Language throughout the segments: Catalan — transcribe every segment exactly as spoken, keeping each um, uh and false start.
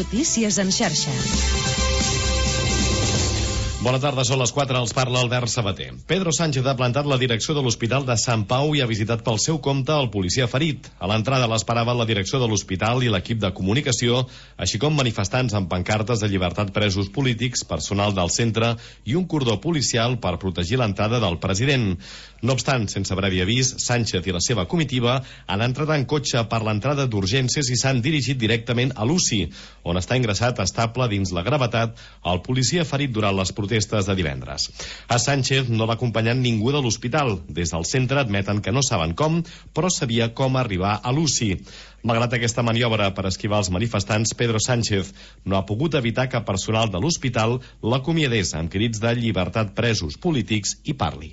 Notícies en xarxa. Bona tarda, són les quatre, els parla Albert Sabater. Pedro Sánchez ha plantat la direcció de l'Hospital de Sant Pau i ha visitat pel seu compte el policia ferit. A l'entrada l'esperava la direcció de l'hospital i l'equip de comunicació, així com manifestants amb pancartes de llibertat presos polítics, personal del centre i un cordó policial per protegir l'entrada del president. No obstant, sense previ avís, Sánchez i la seva comitiva han entrat en cotxe per l'entrada d'urgències i s'han dirigit directament a l'U C I, on està ingressat estable dins la gravetat el policia ferit durant les protestes de divendres. A Sánchez no l'ha acompanyat ningú de l'hospital. Des del centre admeten que no saben com, però sabia com arribar a l'U C I. Malgrat aquesta maniobra per esquivar els manifestants, Pedro Sánchez no ha pogut evitar que personal de l'hospital l'acomiadés amb crits de llibertat presos polítics i parli.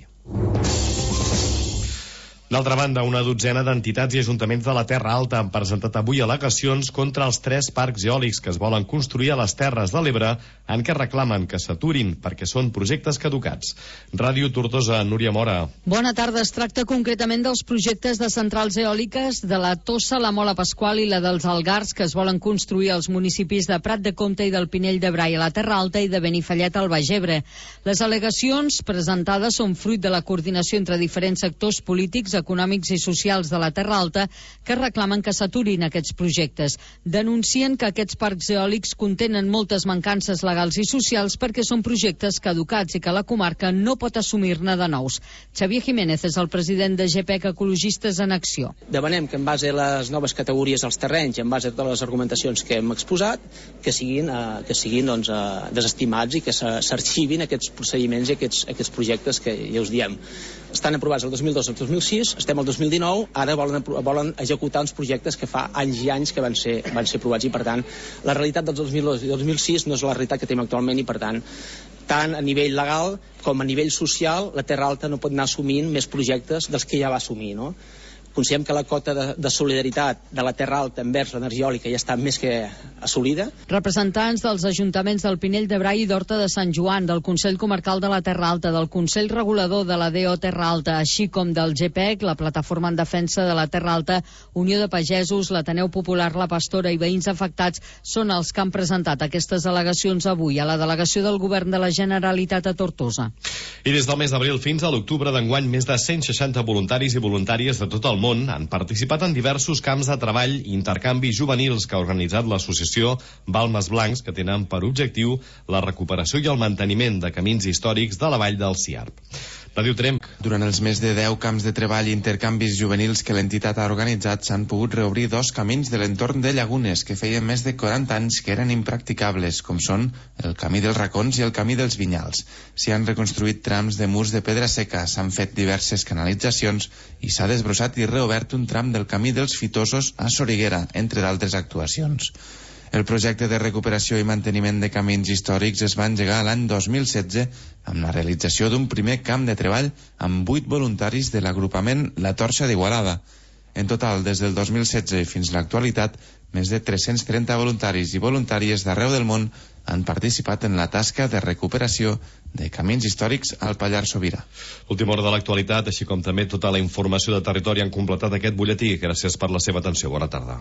D'altra banda, una dotzena d'entitats i ajuntaments de la Terra Alta han presentat avui al·legacions contra els tres parcs eòlics que es volen construir a les Terres de l'Ebre, en què reclamen que s'aturin perquè són projectes caducats. Ràdio Tortosa, Núria Mora. Bona tarda. Es tracta concretament dels projectes de centrals eòliques de la Tossa, la Mola Pasqual i la dels Algars que es volen construir als municipis de Prat de Comte i del Pinell de Brai a la Terra Alta i de Benifallet al Baix Ebre. Les al·legacions presentades són fruit de la coordinació entre diferents sectors polítics, econòmics i socials de la Terra Alta que reclamen que s'aturin aquests projectes. Denuncien que aquests parcs eòlics contenen moltes mancances legals i socials perquè són projectes caducats i que la comarca no pot assumir-ne de nous. Xavier Jiménez és el president de G P E C Ecologistes en Acció. Demanem que en base a les noves categories dels terrenys i en base a totes les argumentacions que hem exposat, que siguin, eh, que siguin doncs, eh, desestimats i que s'arxivin aquests procediments i aquests, aquests projectes que ja us diem. Estan aprovats el dos mil dos i el dos mil sis, estem al dos mil dinou, ara volen, volen executar uns projectes que fa anys i anys que van ser, van ser aprovats i, per tant, la realitat del dos mil dos i dos mil sis no és la realitat que tenim actualment i, per tant, tant a nivell legal com a nivell social, la Terra Alta no pot anar assumint més projectes dels que ja va assumir, no? Considerem que la cota de, de solidaritat de la Terra Alta envers l'energia eòlica ja està més que assolida. Representants dels ajuntaments del Pinell de Brai i d'Horta de Sant Joan, del Consell Comarcal de la Terra Alta, del Consell Regulador de la D O Terra Alta, així com del G P E C, la Plataforma en Defensa de la Terra Alta, Unió de Pagesos, l'Ateneu Popular, la Pastora i veïns afectats són els que han presentat aquestes al·legacions avui a la delegació del Govern de la Generalitat a Tortosa. I des del mes d'abril fins a l'octubre d'enguany, més de cent seixanta voluntaris i voluntàries de tot el món han participat en diversos camps de treball i intercanvis juvenils que ha organitzat l'associació Balmes Blancs, que tenen per objectiu la recuperació i el manteniment de camins històrics de la vall del Ciarp. Ràdio Tremp. Durant els més de deu camps de treball i intercanvis juvenils que l'entitat ha organitzat, s'han pogut reobrir dos camins de l'entorn de Llagunes que feien més de quaranta anys que eren impracticables, com són el camí dels Racons i el camí dels Vinyals. S'hi han reconstruït trams de murs de pedra seca, s'han fet diverses canalitzacions i s'ha desbrossat i reobert un tram del camí dels Fitosos a Soriguera, entre d'altres actuacions. El projecte de recuperació i manteniment de camins històrics es va engegar l'any dos mil setze amb la realització d'un primer camp de treball amb vuit voluntaris de l'agrupament La Torxa d'Igualada. En total, des del dos mil setze fins a l'actualitat, més de tres-cents trenta voluntaris i voluntàries d'arreu del món han participat en la tasca de recuperació de camins històrics al Pallars Sobirà. Última hora de l'actualitat, així com també tota la informació de territori han completat aquest butlletí. Gràcies per la seva atenció. Bona tarda.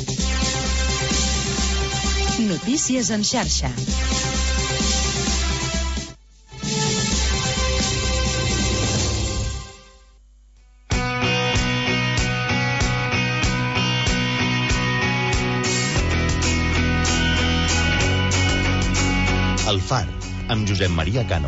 Notícies en xarxa. El Far, amb Josep Maria Cano.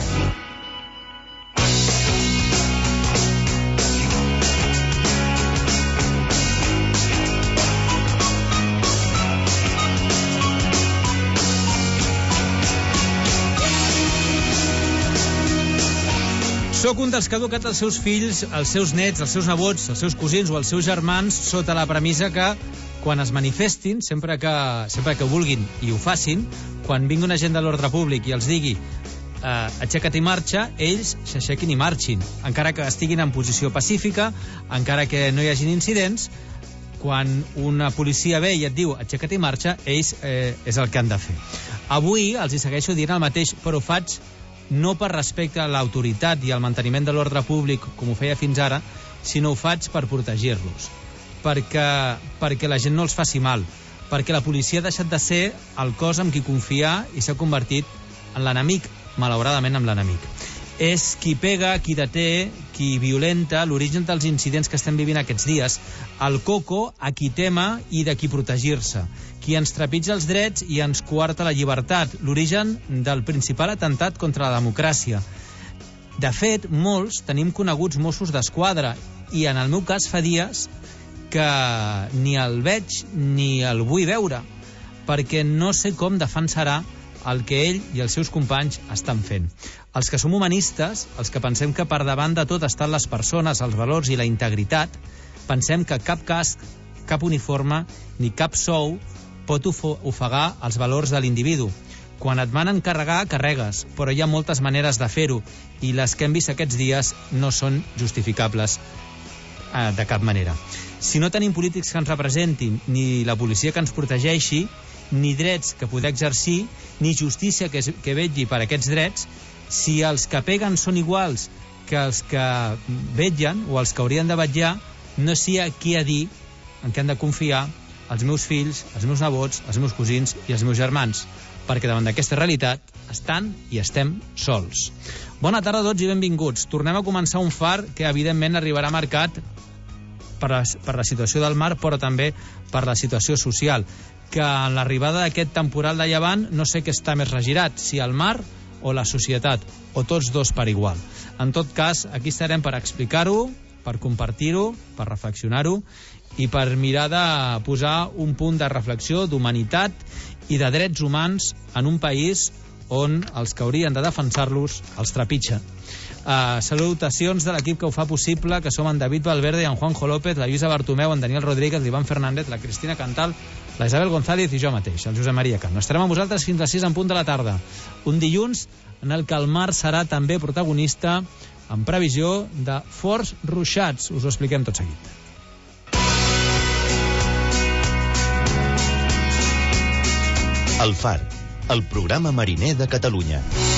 Soc un dels que ha educat els seus fills, els seus nets, els seus nebots, els seus cosins o els seus germans sota la premissa que quan es manifestin, sempre que, sempre que ho vulguin i ho facin, quan vingui un agent de l'ordre públic i els digui eh, aixeca't i marxa, ells s'aixequin i marxin, encara que estiguin en posició pacífica, encara que no hi hagin incidents. Quan una policia ve i et diu aixeca't i marxa, ells eh, és el que han de fer. Avui els hi segueixo dient el mateix, però ho faig no per respecte a l'autoritat i al manteniment de l'ordre públic, com ho feia fins ara, sinó ho faig per protegir-los, perquè, perquè la gent no els faci mal, perquè la policia ha deixat de ser el cos amb qui confiar i s'ha convertit en l'enemic, malauradament en l'enemic. És qui pega, qui deté, qui violenta, l'origen dels incidents que estem vivint aquests dies, el coco a qui tema i de qui protegir-se, qui ens trepitja els drets i ens coarta la llibertat, l'origen del principal atemptat contra la democràcia. De fet, molts tenim coneguts Mossos d'Esquadra i en el meu cas fa dies que ni el veig ni el vull veure, perquè no sé com defensarà el que ell i els seus companys estan fent. Els que som humanistes, els que pensem que per davant de tot estan les persones, els valors i la integritat, pensem que cap casc, cap uniforme ni cap sou pot ofegar els valors de l'individu. Quan et manen carregar, carregues, però hi ha moltes maneres de fer-ho i les que hem vist aquests dies no són justificables eh, de cap manera. Si no tenim polítics que ens representin, ni la policia que ens protegeixi, ni drets que poder exercir, ni justícia que, que vetlli per aquests drets, si els que peguen són iguals que els que vetllen o els que haurien de vetllar, no sé a qui a dir en què han de confiar els meus fills, els meus nebots, els meus cosins i els meus germans, perquè davant d'aquesta realitat estan i estem sols. Bona tarda a tots i benvinguts. Tornem a començar un far que evidentment arribarà marcat per la, per la situació del mar, però també per la situació social, que en l'arribada d'aquest temporal de llevant no sé què està més regirat, si el mar o la societat, o tots dos per igual. En tot cas, aquí estarem per explicar-ho, per compartir-ho, per reflexionar-ho i per mirar de posar un punt de reflexió, d'humanitat i de drets humans en un país on els que haurien de defensar-los els trepitgen. Uh, salutacions de l'equip que ho fa possible, que som en David Valverde, en Juanjo López, la Lluïsa Bartomeu, en Daniel Rodríguez, l'Ivan Fernández, la Cristina Cantal, la Isabel González i jo mateix, el Josep Maria Cano. Estarem amb vosaltres fins a les sis en punt de la tarda. Un dilluns en el que el mar serà també protagonista, en previsió de forts ruixats. Us ho expliquem tot seguit. El Far, el programa mariner de Catalunya.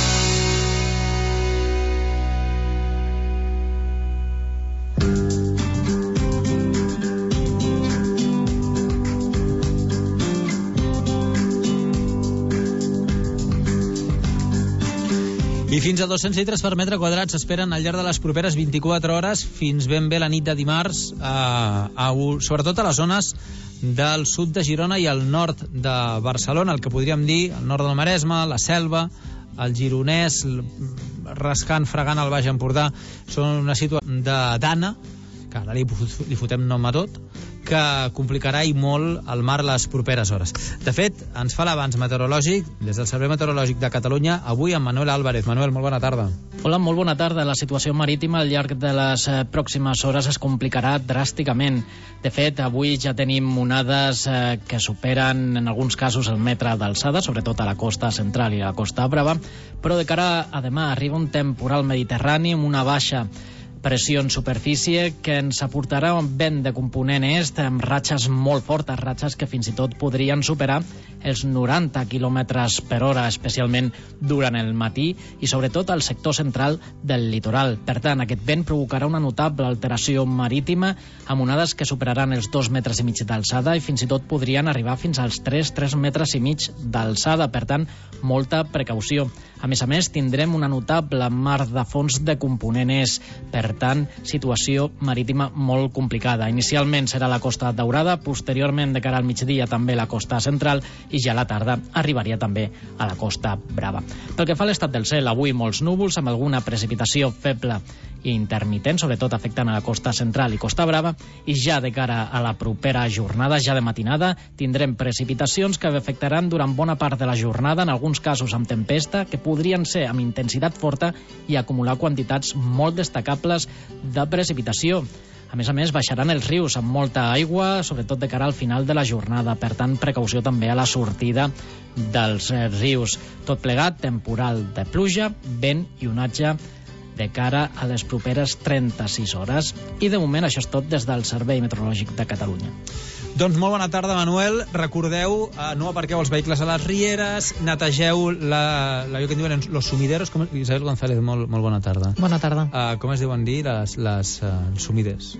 I fins a dos-cents litres per metre quadrat s'esperen al llarg de les properes vint-i-quatre hores fins ben bé la nit de dimarts, a, a, sobretot a les zones del sud de Girona i al nord de Barcelona, el que podríem dir el nord del Maresme, la Selva, el Gironès, rascant, fregant el Baix Empordà. Són una situació de dana, que ara li, li fotem nom a tot, que complicarà i molt el mar les properes hores. De fet, ens fa l'avanç meteorològic des del Servei Meteorològic de Catalunya, avui amb Manuel Álvarez. Manuel, molt bona tarda. Hola, molt bona tarda. La situació marítima al llarg de les pròximes hores es complicarà dràsticament. De fet, avui ja tenim onades eh, que superen en alguns casos el metre d'alçada, sobretot a la costa central i a la costa brava, però de cara a demà arriba un temporal mediterrani amb una baixa pressió en superfície que ens aportarà un vent de component est amb ratxes molt fortes, ratxes que fins i tot podrien superar els noranta quilòmetres per hora, especialment durant el matí i sobretot al sector central del litoral. Per tant, aquest vent provocarà una notable alteració marítima amb onades que superaran els dos metres i mig d'alçada i fins i tot podrien arribar fins als tres, tres metres i mig d'alçada. Per tant, molta precaució. A més a més, tindrem una notable mar de fons de component est. Per tant, situació marítima molt complicada. Inicialment serà la Costa Daurada, posteriorment de cara al migdia també la costa central i ja a la tarda arribaria també a la Costa Brava. Pel que fa a l'estat del cel, avui molts núvols amb alguna precipitació feble i intermitent, sobretot afectant a la costa central i Costa Brava, i ja de cara a la propera jornada, ja de matinada, tindrem precipitacions que afectaran durant bona part de la jornada, en alguns casos amb tempesta, que podrien ser amb intensitat forta i acumular quantitats molt destacables de precipitació. A més a més, baixaran els rius amb molta aigua, sobretot de cara al final de la jornada. Per tant, precaució també a la sortida dels rius. Tot plegat, temporal de pluja, vent i onatge de cara a les properes trenta-sis hores. I de moment això és tot des del Servei Meteorològic de Catalunya. Doncs molt bona tarda, Manuel. Recordeu, eh, no aparqueu els vehicles a les rieres, netegeu la, la, allò que en diuen los sumideros. Com, Isabel González, molt, molt bona tarda. Bona tarda. Uh, com es diuen dir les, les uh, sumiders?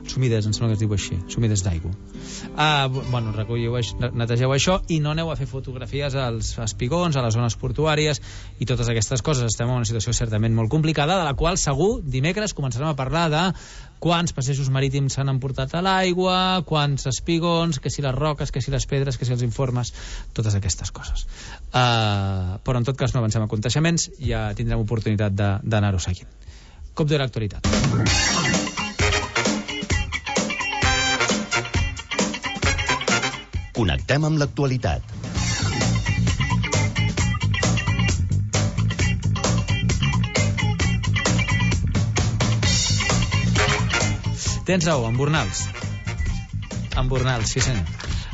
Sumides, em sembla que es diu així, sumides d'aigua. Ah, bueno, recolliu, netegeu això i no aneu a fer fotografies als espigons, a les zones portuàries i totes aquestes coses. Estem en una situació certament molt complicada, de la qual segur dimecres començarem a parlar de quants passejos marítims s'han emportat a l'aigua, quants espigons, que si les roques, que si les pedres, que si els informes, totes aquestes coses. Uh, però en tot cas no avancem a contagiaments, ja tindrem oportunitat d'anar-ho seguint. Cop de l'actualitat. Connectem amb l'actualitat. Tens raó, embornals. Embornals, sí senyor.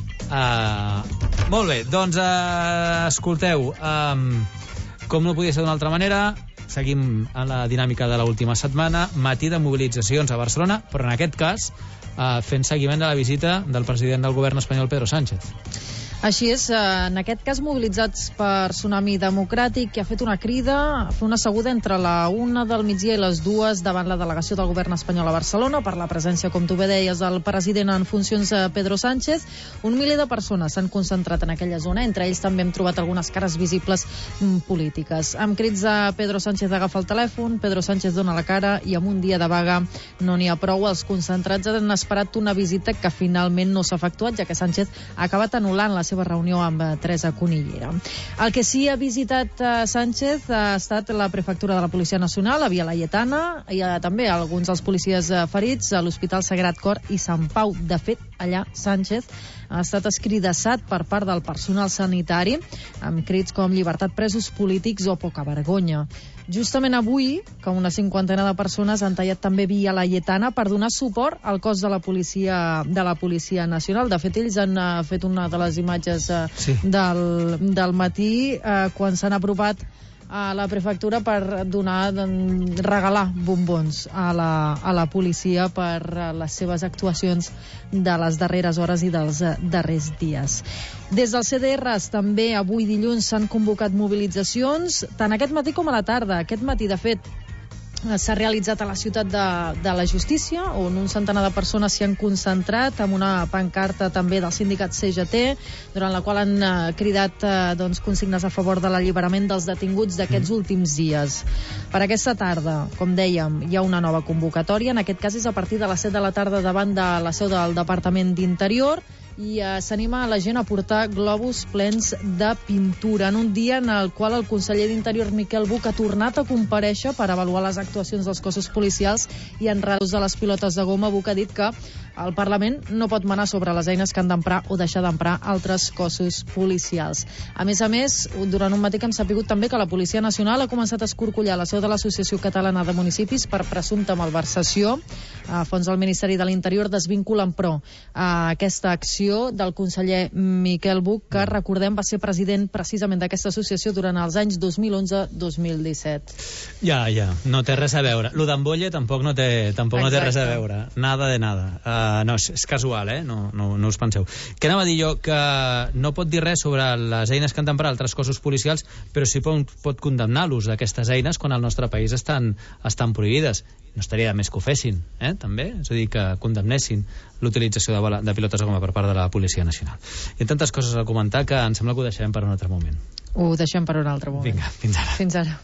Uh, molt bé, doncs uh, escolteu, um, com no podia ser d'una altra manera, seguim en la dinàmica de l'última setmana, matí de mobilitzacions a Barcelona, però en aquest cas uh, fent seguiment de la visita del president del govern espanyol, Pedro Sánchez. Així és, en aquest cas mobilitzats per Tsunami Democràtic, que ha fet una crida a fer una seguda entre la una del migdia i les dues davant la delegació del govern espanyol a Barcelona per la presència, com tu bé deies, del president en funcions Pedro Sánchez. Un miler de persones s'han concentrat en aquella zona, entre ells també hem trobat algunes cares visibles polítiques. Amb crits de Pedro Sánchez agafa el telèfon, Pedro Sánchez dona la cara i amb un dia de vaga no n'hi ha prou. Els concentrats han esperat una visita que finalment no s'ha efectuat, ja que Sánchez ha acabat anul·lant la seva reunió amb Teresa Cunillera. El que sí ha visitat uh, Sánchez ha estat la prefectura de la Policia Nacional, a Via Laietana, i uh, també alguns dels policies uh, ferits a l'Hospital Sagrat Cor i Sant Pau. De fet, allà Sánchez ha estat escridassat per part del personal sanitari amb crits com llibertat presos polítics o poca vergonya. Justament avui, que una cinquantena de persones han tallat també Via Laietana per donar suport al cos de la policia de la Policia Nacional. De fet, ells han uh, fet una de les imatges uh, sí. del, del matí uh, quan s'han apropat a la prefectura per donar, regalar bombons a la, a la policia per les seves actuacions de les darreres hores i dels darrers dies. Des dels C D Rs també avui dilluns s'han convocat mobilitzacions, tant aquest matí com a la tarda. Aquest matí, de fet, s'ha realitzat a la ciutat de, de la Justícia, on un centenar de persones s'hi han concentrat amb una pancarta també del sindicat C G T, durant la qual han eh, cridat eh, doncs, consignes a favor de l'alliberament dels detinguts d'aquests mm. últims dies. Per aquesta tarda, com dèiem, hi ha una nova convocatòria, en aquest cas és a partir de les set de la tarda davant de la seu del Departament d'Interior, i eh, s'anima a la gent a portar globus plens de pintura en un dia en el qual el conseller d'Interior Miquel Buch ha tornat a comparèixer per avaluar les actuacions dels cossos policials i en reus de les pilotes de goma. Buch ha dit que el Parlament no pot manar sobre les eines que han d'emprar o deixar d'emprar altres cossos policials. A més a més, durant un matí que hem sapigut també que la Policia Nacional ha començat a escorcollar la seu de l'Associació Catalana de Municipis per presumpta malversació. A fons del Ministeri de l'Interior desvinculen, però, a aquesta acció del conseller Miquel Buch, que, recordem, va ser president precisament d'aquesta associació durant els anys dos mil onze dos mil disset. Ja, ja, no té res a veure. Lo d'Ambolle tampoc no té, tampoc no té res a veure. Nada de nada. Uh, no, és, és casual, eh? No, no, no us penseu. Què anava a dir jo? Que no pot dir res sobre les eines que han d'emprar altres cossos policials, però sí pot, pot condemnar l'ús d'aquestes eines quan al nostre país estan, estan prohibides. No estaria de més que ho fessin, eh? També. És a dir, que condemnessin l'utilització de, bola, de pilotes de goma per part de la Policia Nacional. Hi ha tantes coses a comentar que em sembla que ho deixem per un altre moment. Ho deixem per un altre moment. Vinga, fins ara. Fins ara.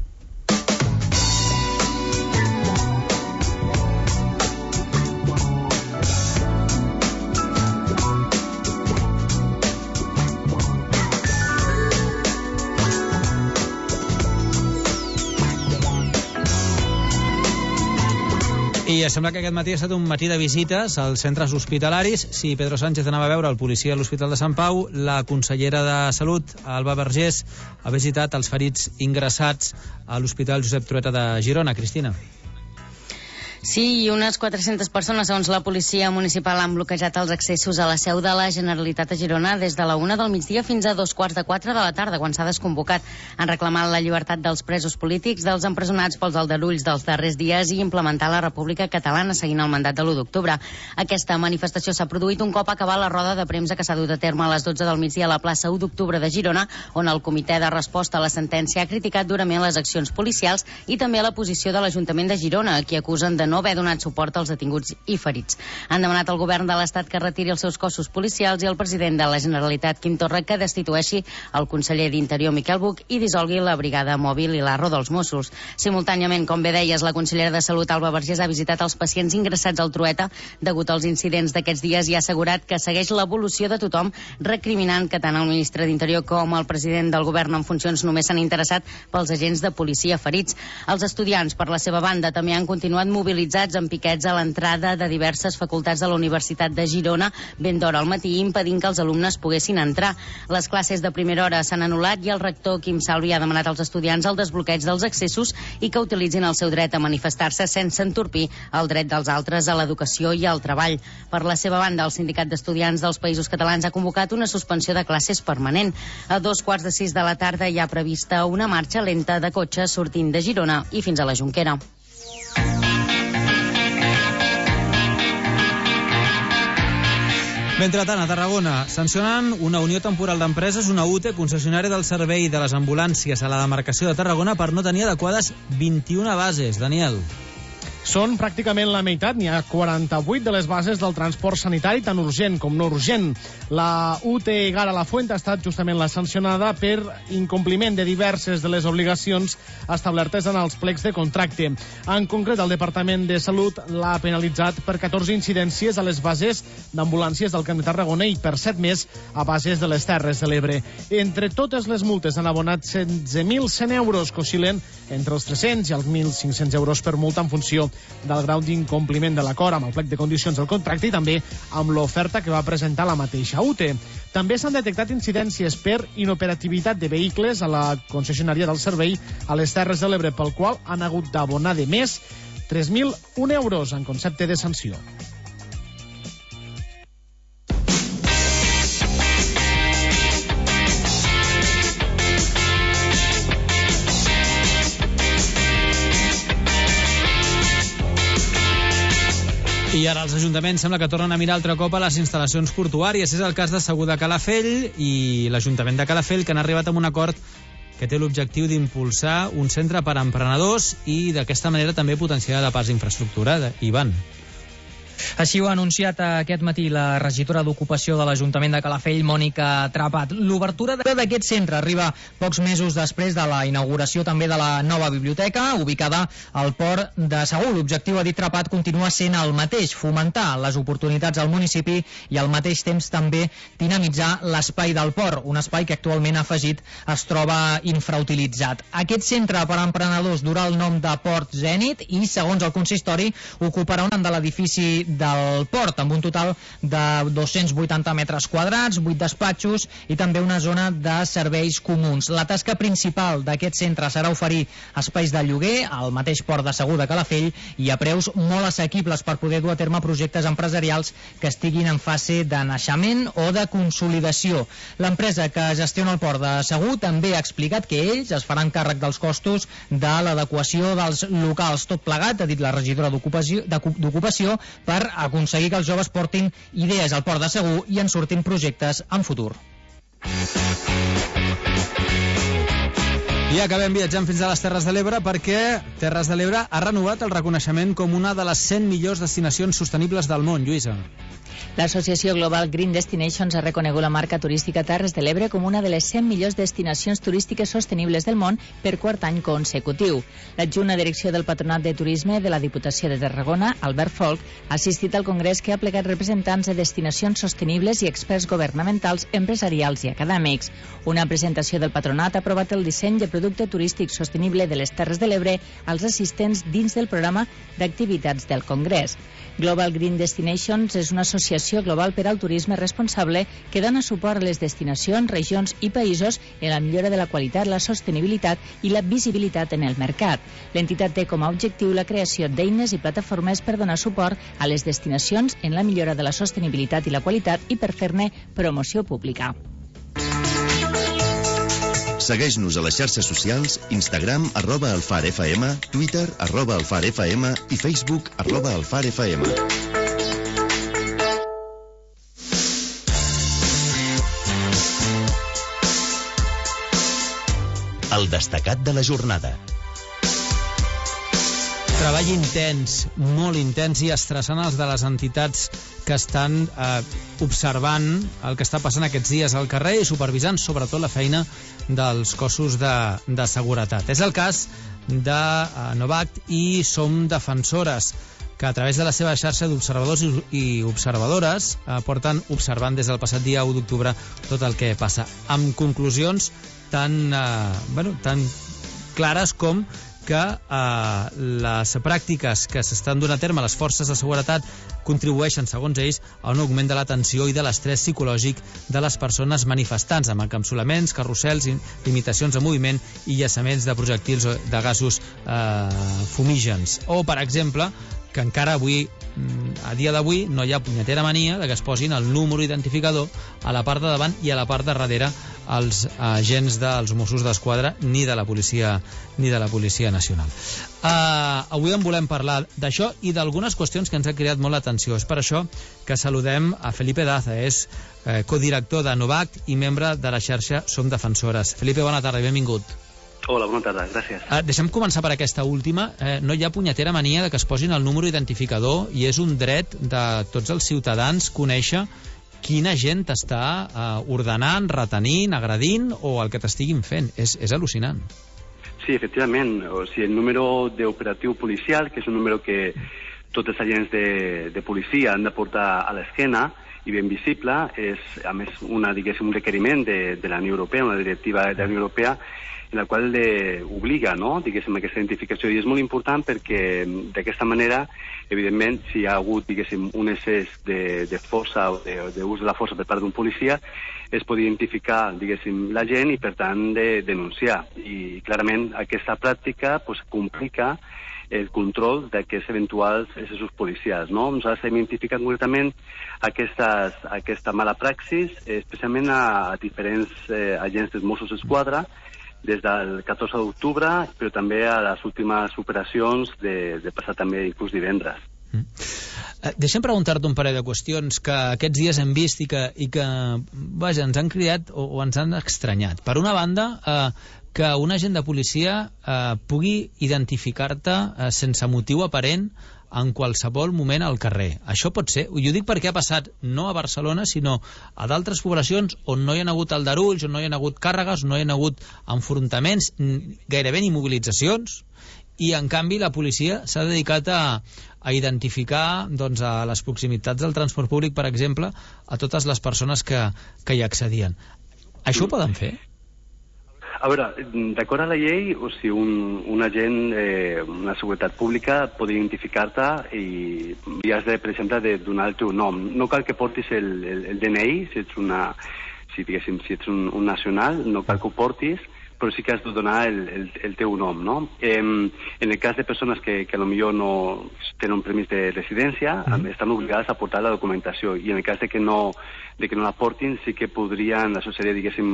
I sembla que aquest matí ha estat un matí de visites als centres hospitalaris. Si Pedro Sánchez anava a veure el policia a l'Hospital de Sant Pau, la consellera de Salut, Alba Vergés, ha visitat els ferits ingressats a l'Hospital Josep Trueta de Girona. Cristina. Sí, i unes quatre-centes persones, segons la policia municipal, han bloquejat els accessos a la seu de la Generalitat a Girona des de la una del migdia fins a dos quarts de quatre de la tarda, quan s'ha desconvocat. Han reclamat la llibertat dels presos polítics, dels empresonats pels aldarulls dels darrers dies i implementar la República Catalana seguint el mandat de l'u d'octubre. Aquesta manifestació s'ha produït un cop acabat la roda de premsa que s'ha dut a terme a les dotze del migdia a la plaça u d'octubre de Girona, on el comitè de resposta a la sentència ha criticat durament les accions policials i també la posició de l'Ajuntament de Girona, a qui acusen de no haver donat suport als detinguts i ferits. Han demanat al govern de l'Estat que retiri els seus cossos policials i al president de la Generalitat, Quim Torra, que destitueixi el conseller d'Interior, Miquel Buch, i dissolgui la brigada mòbil i l'arro dels Mossos. Simultàniament, com bé deies, la consellera de Salut, Alba Vergés, ha visitat els pacients ingressats al Trueta degut als incidents d'aquests dies i ha assegurat que segueix l'evolució de tothom, recriminant que tant el ministre d'Interior com el president del govern en funcions només s'han interessat pels agents de policia ferits. Els estudiants, per la seva banda, també han continuat mobilitzats en piquets a l'entrada de diverses facultats de la Universitat de Girona ben d'hora al matí, impedint que els alumnes poguessin entrar. Les classes de primera hora s'han anul·lat i el rector Quim Salvi ha demanat als estudiants el desbloqueig dels accessos i que utilitzin el seu dret a manifestar-se sense entorpir el dret dels altres a l'educació i al treball. Per la seva banda, el Sindicat d'Estudiants dels Països Catalans ha convocat una suspensió de classes permanent. A dos quarts de sis de la tarda hi ha prevista una marxa lenta de cotxes sortint de Girona i fins a la Jonquera. Mentrestant, a Tarragona, sancionen una unió temporal d'empreses, una U T E, concessionària del servei de les ambulàncies a la demarcació de Tarragona, per no tenir adequades vint-i-una bases. Daniel. Són pràcticament la meitat, n'hi ha quaranta-vuit de les bases del transport sanitari, tant urgent com no urgent. La U T E Gara La Fuente ha estat justament la sancionada per incompliment de diverses de les obligacions establertes en els plecs de contracte. En concret, el Departament de Salut l'ha penalitzat per catorze incidències a les bases d'ambulàncies del Camp de Tarragona i per set més a bases de les Terres de l'Ebre. Entre totes les multes han abonat setze mil cent euros, que oscil·len entre els tres-cents i els mil cinc-cents euros per multa en funció del grau d'incompliment de l'acord amb el plec de condicions del contracte i també amb l'oferta que va presentar la mateixa U T E. També s'han detectat incidències per inoperativitat de vehicles a la concessionària del servei a les Terres de l'Ebre, pel qual han hagut d'abonar de més tres mil un euros en concepte de sanció. I ara els ajuntaments sembla que tornen a mirar altre cop a les instal·lacions portuàries. És el cas de Segur de Calafell i l'Ajuntament de Calafell, que han arribat a un acord que té l'objectiu d'impulsar un centre per a emprenedors i d'aquesta manera també potenciar la pas d'infraestructura. Ivan. Així ho ha anunciat aquest matí la regidora d'Ocupació de l'Ajuntament de Calafell, Mònica Trapat. L'obertura d'aquest centre arriba pocs mesos després de la inauguració també de la nova biblioteca, ubicada al port de Segur. L'objectiu, ha dit Trapat, continua sent el mateix: fomentar les oportunitats al municipi i al mateix temps també dinamitzar l'espai del port, un espai que actualment, ha afegit, es troba infrautilitzat. Aquest centre per a emprenedors durà el nom de Port Zenit i, segons el consistori, ocuparà un de l'edifici del port, amb un total de dos-cents vuitanta metres quadrats, vuit despatxos i també una zona de serveis comuns. La tasca principal d'aquest centre serà oferir espais de lloguer al mateix port de Segur de Calafell i a preus molt assequibles per poder dur a terme projectes empresarials que estiguin en fase de naixement o de consolidació. L'empresa que gestiona el port de Segur també ha explicat que ells es faran càrrec dels costos de l'adequació dels locals. Tot plegat, ha dit la regidora d'Ocupació, per aconseguir que els joves portin idees al port de Segur i en surtin projectes en futur. I acabem viatjant fins a les Terres de l'Ebre, perquè Terres de l'Ebre ha renovat el reconeixement com una de les cent millors destinacions sostenibles del món. Lluïsa. L'associació Global Green Destinations ha reconegut la marca turística Terres de l'Ebre com una de les cent millors destinacions turístiques sostenibles del món per quart any consecutiu. L'adjunt a direcció del Patronat de Turisme de la Diputació de Tarragona, Albert Folk, ha assistit al congrés que ha plegat representants de destinacions sostenibles i experts governamentals, empresarials i acadèmics. Una presentació del Patronat ha aprovat el disseny de producte turístic sostenible de les Terres de l'Ebre als assistents dins del programa d'activitats del congrés. Global Green Destinations és una associació global per al turisme responsable que dona suport a les destinacions, regions i països en la millora de la qualitat, la sostenibilitat i la visibilitat en el mercat. L'entitat té com a objectiu la creació d'eines i plataformes per donar suport a les destinacions en la millora de la sostenibilitat i la qualitat i per fer-ne promoció pública. Segueix-nos a les xarxes socials, Instagram, arroba alfarfm, Twitter, arroba alfarfm i Facebook, arroba alfarfm. El destacat de la jornada. Treball intens, molt intens i estressant els de les entitats que estan eh, observant el que està passant aquests dies al carrer i supervisant sobretot la feina dels cossos de, de seguretat. És el cas de eh, Novact i Som Defensores, que a través de la seva xarxa d'observadors i observadores eh, porten observant des del passat dia u d'octubre tot el que passa, amb conclusions tan, eh, bueno, tan clares com que eh, les pràctiques que s'estan donant a terme a les forces de seguretat contribueixen, segons ells, a un augment de la tensió i de l'estrès psicològic de les persones manifestants, amb encapsulaments, carrusels, limitacions de moviment i llançaments de projectils de gasos eh, fumígens. O, per exemple, que encara avui, a dia d'avui, no hi ha punyetera mania de que es posin el número identificador a la part de davant i a la part de darrere els agents dels Mossos d'Esquadra ni de la policia ni de la Policia Nacional. Uh, avui en volem parlar d'això i d'algunes qüestions que ens han creat molt l'atenció. És per això que saludem a Felipe Daza, és eh, codirector de Novact i membre de la xarxa Som Defensores. Felipe, bona tarda i benvingut. Hola, bona tarda, gràcies. Uh, deixem començar per aquesta última. Eh, no hi ha punyetera mania de que es posin el número identificador i és un dret de tots els ciutadans conèixer quina gent t'està uh, ordenant, retenint, agredint o el que t'estiguin fent. És, és al·lucinant. Sí, efectivament. O sigui, el número d'operatiu policial, que és un número que tots els agents de, de policia han de portar a l'esquena i ben visible, és a més una, diguéssim, un requeriment de, de la Unió Europea, una directiva de la Unió Europea, en la qual obliga, no?, diguéssim, aquesta identificació. I és molt important perquè d'aquesta manera, evidentment, si hi ha hagut, diguéssim, un excés de, de força o d'ús de, de la força per part d'un policia, es pot identificar, diguéssim, la gent i, per tant, de denunciar. I, clarament, aquesta pràctica pues, complica el control d'aquests eventuals excessos policials, no? Nosaltres hem identificat concretament aquestes, aquesta mala praxis, especialment a, a diferents eh, agents dels Mossos d'Esquadra, des del catorze d'octubre, però també a les últimes operacions de, de passar també inclús divendres. Mm. Eh, deixa'm preguntar-te un parell de qüestions que aquests dies hem vist i que, i que vaja, ens han cridat o, o ens han estranyat. Per una banda, eh, que un agent de policia eh, pugui identificar-te eh, sense motiu aparent en qualsevol moment al carrer. Això pot ser, i ho dic perquè ha passat no a Barcelona, sinó a d'altres poblacions on no hi ha hagut aldarulls, on no hi ha hagut càrregues, no hi ha hagut enfrontaments, gairebé ni mobilitzacions, i en canvi la policia s'ha dedicat a, a identificar doncs, a les proximitats del transport públic, per exemple, a totes les persones que, que hi accedien. Això ho poden fer? A veure, d'acord a la llei, o sigui, un, un agent, eh, una seguretat pública pot identificar-te i, i has de, per exemple, de donar el teu nom. No cal que portis el, el, el D N I, si ets, una, si, diguéssim, si ets un, un nacional, no cal que ho portis, però sí que has de donar el, el, el teu nom, no? Eh, en el cas de persones que, que potser no tenen un permís de residència, mm. estan obligades a portar la documentació, i en el cas de que no, de que no la portin, sí que podrien, això seria, diguéssim,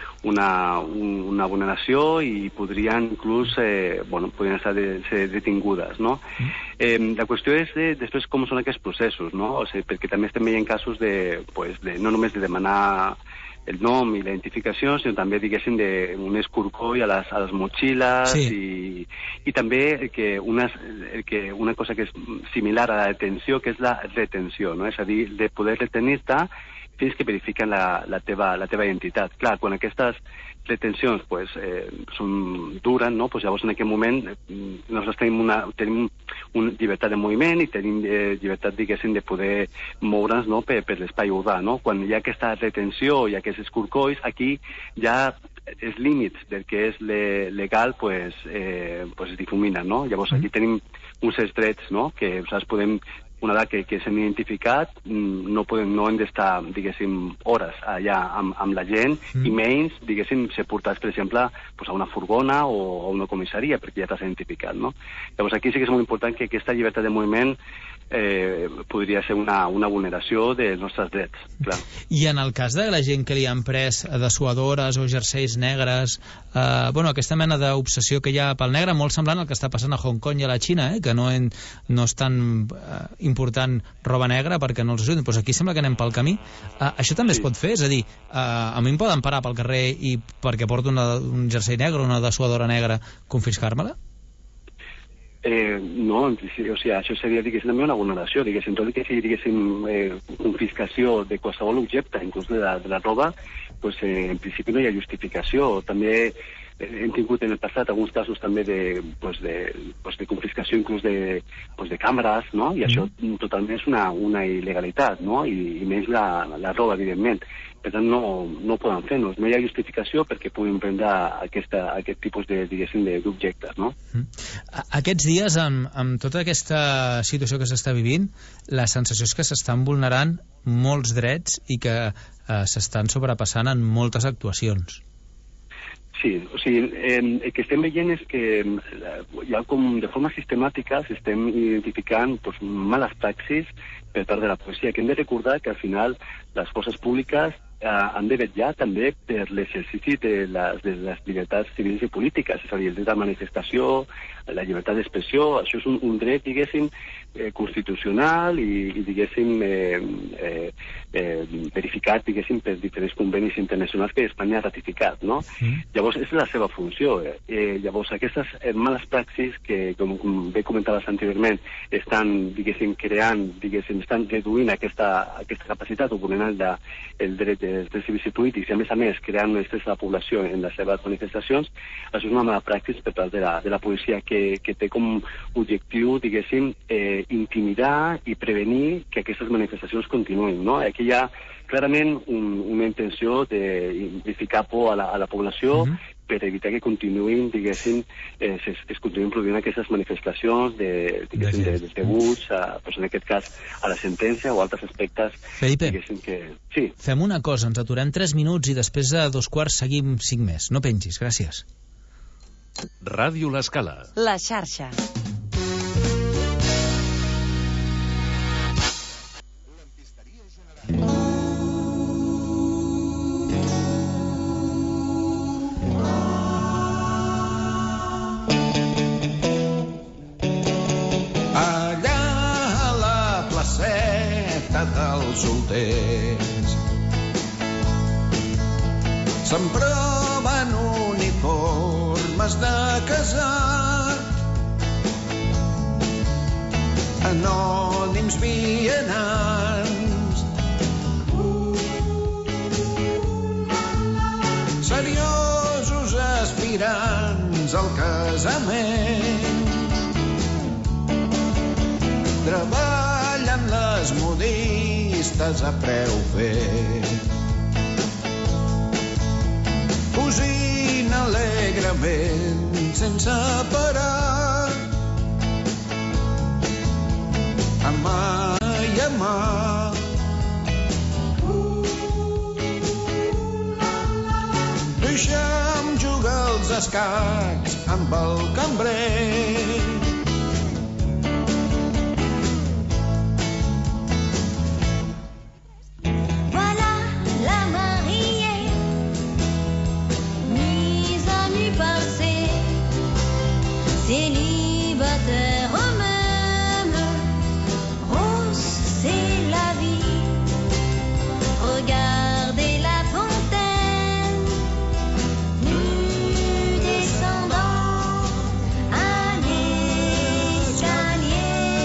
una, un, una vulneració i podrien inclús eh, bueno, podrien estar de, ser detingudes, no? Mm. Eh, la qüestió és de, després com són aquests processos, no? O sigui, perquè també estem veient casos de, pues, de no només de demanar el nom i la identificació, sinó també, diguéssim, d'un escorcoll a les, a les motxilles, sí. i, i també que una, que una cosa que és similar a la detenció, que és la retenció, no? És a dir, de poder retenir-te fins que verifiquen la, la, teva, la teva identitat. Clar, quan aquestes retencions pues, eh, són, duren, no? Pues llavors en aquest moment eh, nosaltres tenim una, tenim una llibertat de moviment i tenim eh, llibertat, diguéssim, de poder moure'ns, no? per, per l'espai urbà, no? Quan hi ha aquesta retenció i aquests escorcolls, aquí ja els límits del que és le, legal pues, eh, pues es difuminen, no? Llavors aquí tenim uns drets, no? Que nosaltres podem, una vegada que, que s'hem identificat, no, podem, no hem d'estar, diguéssim, hores allà amb, amb la gent, mm. i menys, diguéssim, ser portats, per exemple, pues, a una furgona o a una comissaria, perquè ja t'has identificat, no? Llavors aquí sí que és molt important que aquesta llibertat de moviment eh, podria ser una, una vulneració dels nostres drets, clar. I en el cas de la gent que li han pres dessuadores o jerseis negres, eh, bueno, aquesta mena d'obsessió que hi ha pel negre, molt semblant al que està passant a Hong Kong i a la Xina, eh, que no, en, no és tan eh, important roba negra perquè no els ajuden, doncs aquí sembla que anem pel camí. Eh, això també sí. es pot fer? És a dir, eh, a mi em poden parar pel carrer i perquè porto una, un jersei negre o una dessuadora negra confiscar-me-la? Eh, no, en principi, o sigui, això seria, diguéssim, també una vulneració, diguéssim, tot i que sigui, diguéssim, eh, confiscació de qualsevol objecte, inclús de la, de la roba, pues, eh, en principi no hi ha justificació. També eh, hem tingut en el passat alguns casos també de, pues, de, pues, de confiscació inclús de, pues, de càmeres, no? I això totalment és una, una il·legalitat, no? I, i menys la, la roba, evidentment. Per tant, no, no ho poden fer, no, no hi ha justificació perquè puguin prendre aquesta, aquest tipus de, diguéssim, d'objectes, no? Aquests dies, amb, amb tota aquesta situació que s'està vivint, la sensació és que s'estan vulnerant molts drets i que eh, s'estan sobrepassant en moltes actuacions. Sí, o sigui, eh, el que estem veient és que eh, ja com de forma sistemàtica s'estem identificant pues, males praxis per part de la policia, que hem de recordar que al final les forces públiques eh, han de vetllar també per l'exercici de les, de les llibertats civils i polítiques, és a dir, el dret de manifestació, la llibertat d'expressió, això és un, un dret, diguéssim, eh, constitucional i, i diguéssim, eh, eh, eh, verificat, diguéssim, per diferents convenis internacionals que Espanya ha ratificat, no? Mm. Llavors, és la seva funció. Eh? Eh, llavors, aquestes eh, males praxis que, com, com bé comentaves anteriorment, estan, diguéssim, creant, diguéssim, estan reduint aquesta, aquesta capacitat o vulnerant la, el dret dels drets civils i polítics i, a més a més, creant un estrès a la població en les seves manifestacions, això és una mala praxis per part de la, de la policia que, que té com objectiu, diguéssim, eh, intimidar i prevenir que aquestes manifestacions continuïn, no? Aquí hi ha clarament un, una intenció d'identificar por a la, a la població uh-huh. per evitar que continuïn, diguéssim, eh, es, es continuïn produint aquestes manifestacions de, diguéssim, de, de debuts, a, pues en aquest cas, a la sentència o altres aspectes, Felipe, diguéssim que... Sí. Fem una cosa, ens aturem tres minuts i després de dos quarts seguim cinc més. No pengis, gràcies. Ràdio L'Escala. La xarxa. Allà a la placeta dels solters s'emproven uniformes de casat, anònims vianants, seriosos aspirants al casament, treballen les modistes a preu fet, cosint alegrement sense parar, a mà i a mà. Deixa'm jugar els escacs amb el cambrer. Célibataire même, rose c'est la vie. Regardez la fontaine, nu descendant un escalier.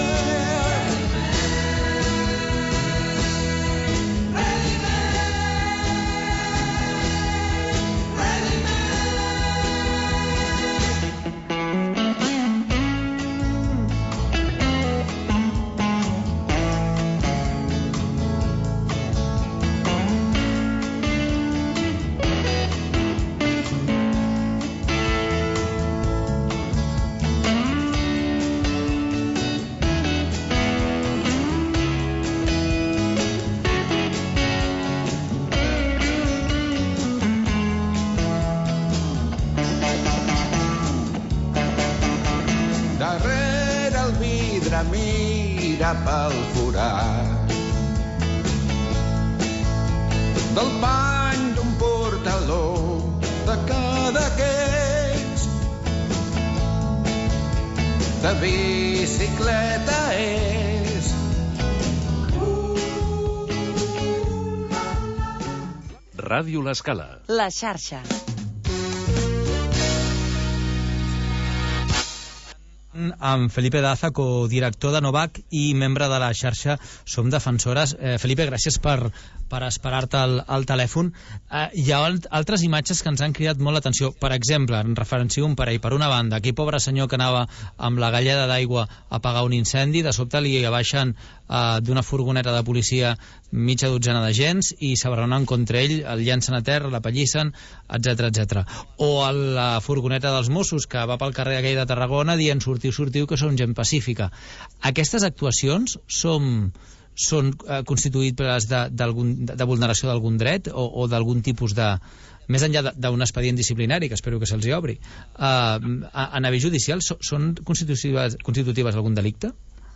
Darrere el vidre mira pel forat del pany d'un portaló de Cadaqués, de bicicleta és. Ràdio L'Escala. La xarxa. amb Felipe Daza, codirector de Novac i membre de la xarxa Som Defensores. Eh, Felipe, gràcies per, per esperar-te al, al telèfon. Eh, hi ha alt, altres imatges que ens han cridat molt l'atenció. Per exemple, en referencio un parell. Per una banda, aquell pobre senyor que anava amb la galleda d'aigua a apagar un incendi, de sobte li abaixen eh, d'una furgoneta de policia mitja dotzena d'agents i s'abraonen contra ell, el llancen a terra, l'apallissen, etcètera, etcètera. O a la furgoneta dels Mossos, que va pel carrer aquell de Tarragona dient sortiu, sortiu, que són gent pacífica. Aquestes actuacions són, són eh, constituïbles de, de, de vulneració d'algun dret o, o d'algun tipus de... més enllà d'un expedient disciplinari, que espero que se'ls hi obri, eh, a, a nivell judicial, so, són constitutives, constitutives d'algun delicte?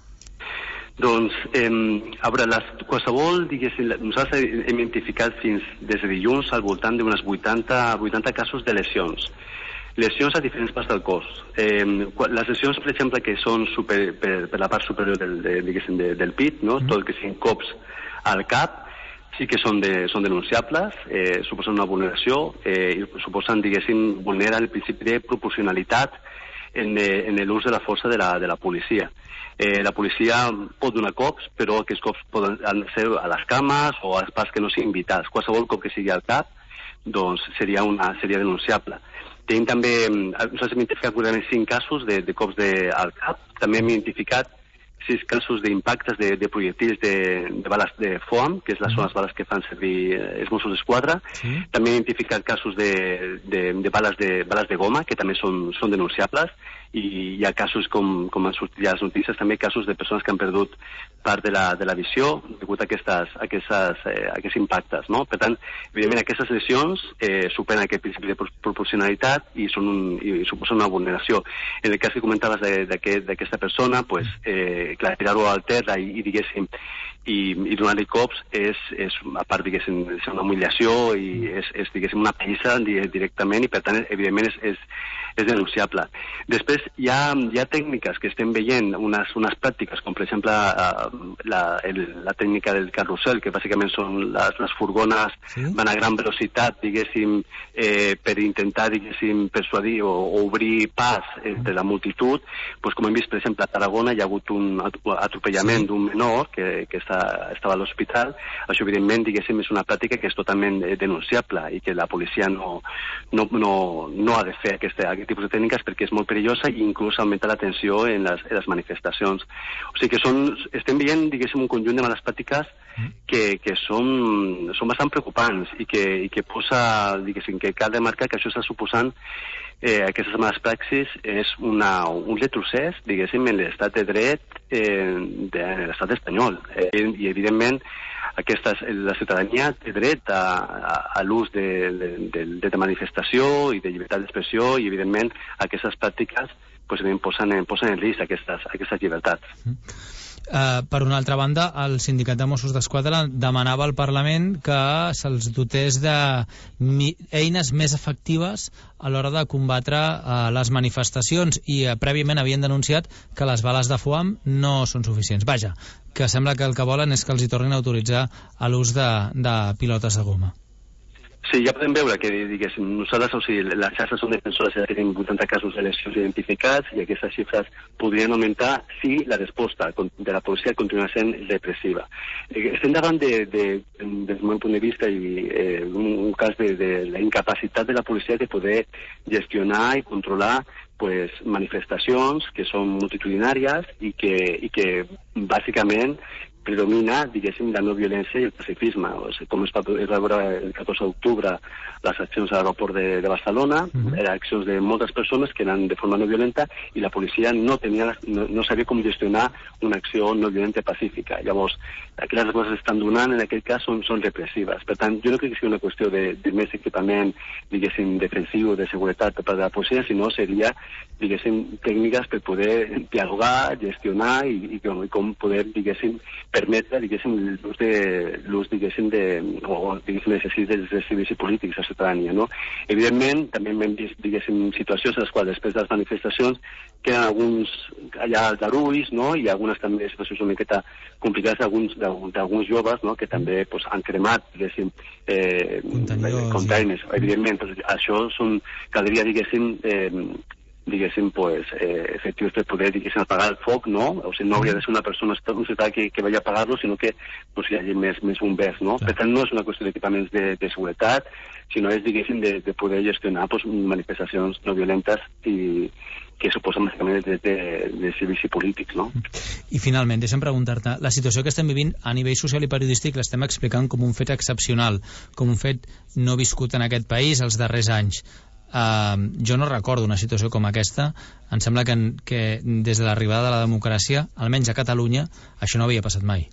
Doncs, eh, a veure, les, qualsevol, diguéssim, nosaltres hem identificat fins des de dilluns al voltant d'unes vuitanta, vuitanta casos de lesions. Lesions a diferents parts del cos. Eh, les lesions, per exemple, que són super, per, per la part superior del, de, diguéssim, de, del pit, no? Mm. Tot el que siguin cops al cap, sí que són, de, són denunciables, eh, suposen una vulneració, eh, i suposen, diguéssim, vulnera el principi de proporcionalitat en, eh, en l'ús de la força de la, de la policia. Eh, la policia pot donar cops, però aquests cops poden ser a les cames o a les parts que no siguin vitals. Qualsevol cop que sigui al cap, doncs seria, una, seria denunciable. Tenim també, nosaltres hem identificat cinc casos de, de cops de, al cap, també hem identificat sis casos d'impactes de, de projectils de, de bales de foam, que és les, són les bales que fan servir els Mossos d'Esquadra. Sí. També hem identificat casos de, de, de, bales de bales de goma, que també són, són denunciables, i hi ha casos, com, com han sortit ja les notícies, també casos de persones que han perdut part de la, de la visió degut a, aquestes, a, aquestes, eh, a aquests impactes, no? Per tant, evidentment, aquestes lesions eh, superen aquest principi de proporcionalitat i, són un, i suposen una vulneració. En el cas que comentaves d'aquesta persona, pues, eh, clar, tirar-ho al terra i, i diguéssim, i, i donar-li cops és, és, a part, diguéssim, és una humiliació i és, és diguéssim, una pallissa directament i, per tant, evidentment, és, és és denunciable. Després hi ha, hi ha tècniques que estem veient, unes, unes pràctiques, com per exemple la, el, la tècnica del carrusel, que bàsicament són les, les furgones sí? van a gran velocitat, diguéssim, eh, per intentar, diguéssim, persuadir o, o obrir pas entre la multitud. Pues, com hem vist, per exemple, a Tarragona hi ha hagut un atropellament sí? d'un menor que, que està, estava a l'hospital. Això, evidentment, diguéssim, és una pràctica que és totalment denunciable i que la policia no, no, no, no ha de fer aquesta, aquest tipus de tècniques perquè és molt perillosa i inclús augmenta la tensió en les, en les manifestacions. O sigui que són, estem veient, diguéssim, un conjunt de males pràctiques que, que són, són bastant preocupants i que, i que posa, diguéssim, que cal remarcar que això està suposant eh, aquestes males praxis és una, un retrocés, diguéssim, en l'estat de dret eh, de l'estat espanyol. Eh, I, evidentment, Aquestes, la ciutadania té dret a, a, a l'ús de, de, de, de manifestació i de llibertat d'expressió i, evidentment, aquestes pràctiques pues, posen, en, posen en risc aquestes, aquestes llibertats. Mm. Uh, per una altra banda, el sindicat de Mossos d'Esquadra demanava al Parlament que se'ls dotés d'eines més efectives a l'hora de combatre uh, les manifestacions i uh, prèviament havien denunciat que les bales de foam no són suficients. Vaja, que sembla que el que volen és que els hi tornin a autoritzar a l'ús de, de pilotes de goma. Sí, ja podem veure que, diguéssim, nosaltres, o sigui, les xarxes són defensores, ja tenim vuitanta casos de lesions identificats i aquestes xifres podrien augmentar si la resposta de la policia continua sent repressiva. Estem davant, de, de, des del meu punt de vista, i, eh, un, un cas de, de la incapacitat de la policia de poder gestionar i controlar pues, manifestacions que són multitudinàries i que, i que bàsicament predomina, diguéssim, la no violència i el pacifisme. O sigui, com es va, es va veure el catorze d'octubre les accions a l'aeroport de, de Barcelona, uh-huh. eren accions de moltes persones que eren de forma no violenta i la policia no, tenia, no, no sabia com gestionar una acció no violenta pacífica. Llavors, aquelles coses que estan donant en aquest cas són, són repressives. Per tant, jo no crec que sigui una qüestió de, de més equipament, diguéssim, defensiu, de seguretat per part de la policia, sinó seria, diguéssim, tècniques per poder dialogar, gestionar i, i, i com poder, diguéssim, permetre, diguéssim, l'ús de, l'ús, diguéssim, de, o, diguéssim, l'exercici dels drets civils i polítics a la ciutadania, no? Evidentment, també hem vist, diguéssim, situacions en les quals després de les manifestacions queden alguns allà aldarulls, no? I algunes també situacions una miqueta complicades d'alguns, d'alguns joves, no? Que també pues, han cremat, diguéssim, eh, containers. Evidentment, pues, això són, caldria, diguéssim, eh, diguéssim, pues, eh, efectius per poder, diguéssim, apagar el foc, no? O sigui, no hauria de ser una persona, un ciutadà que, que vagi a apagar-lo, sinó que pues, hi hagi més, més bombers, no? Per tant, no és una qüestió d'equipaments de, de seguretat, sinó és, diguéssim, de, de poder gestionar pues, manifestacions no violentes i que suposen bàsicament de, de, de civils i polítics, no? I finalment, deixa'm preguntar-te, la situació que estem vivint a nivell social i periodístic l'estem explicant com un fet excepcional, com un fet no viscut en aquest país els darrers anys. Uh, jo no recordo una situació com aquesta. Em sembla que, que des de l'arribada de la democràcia, almenys a Catalunya, això no havia passat mai.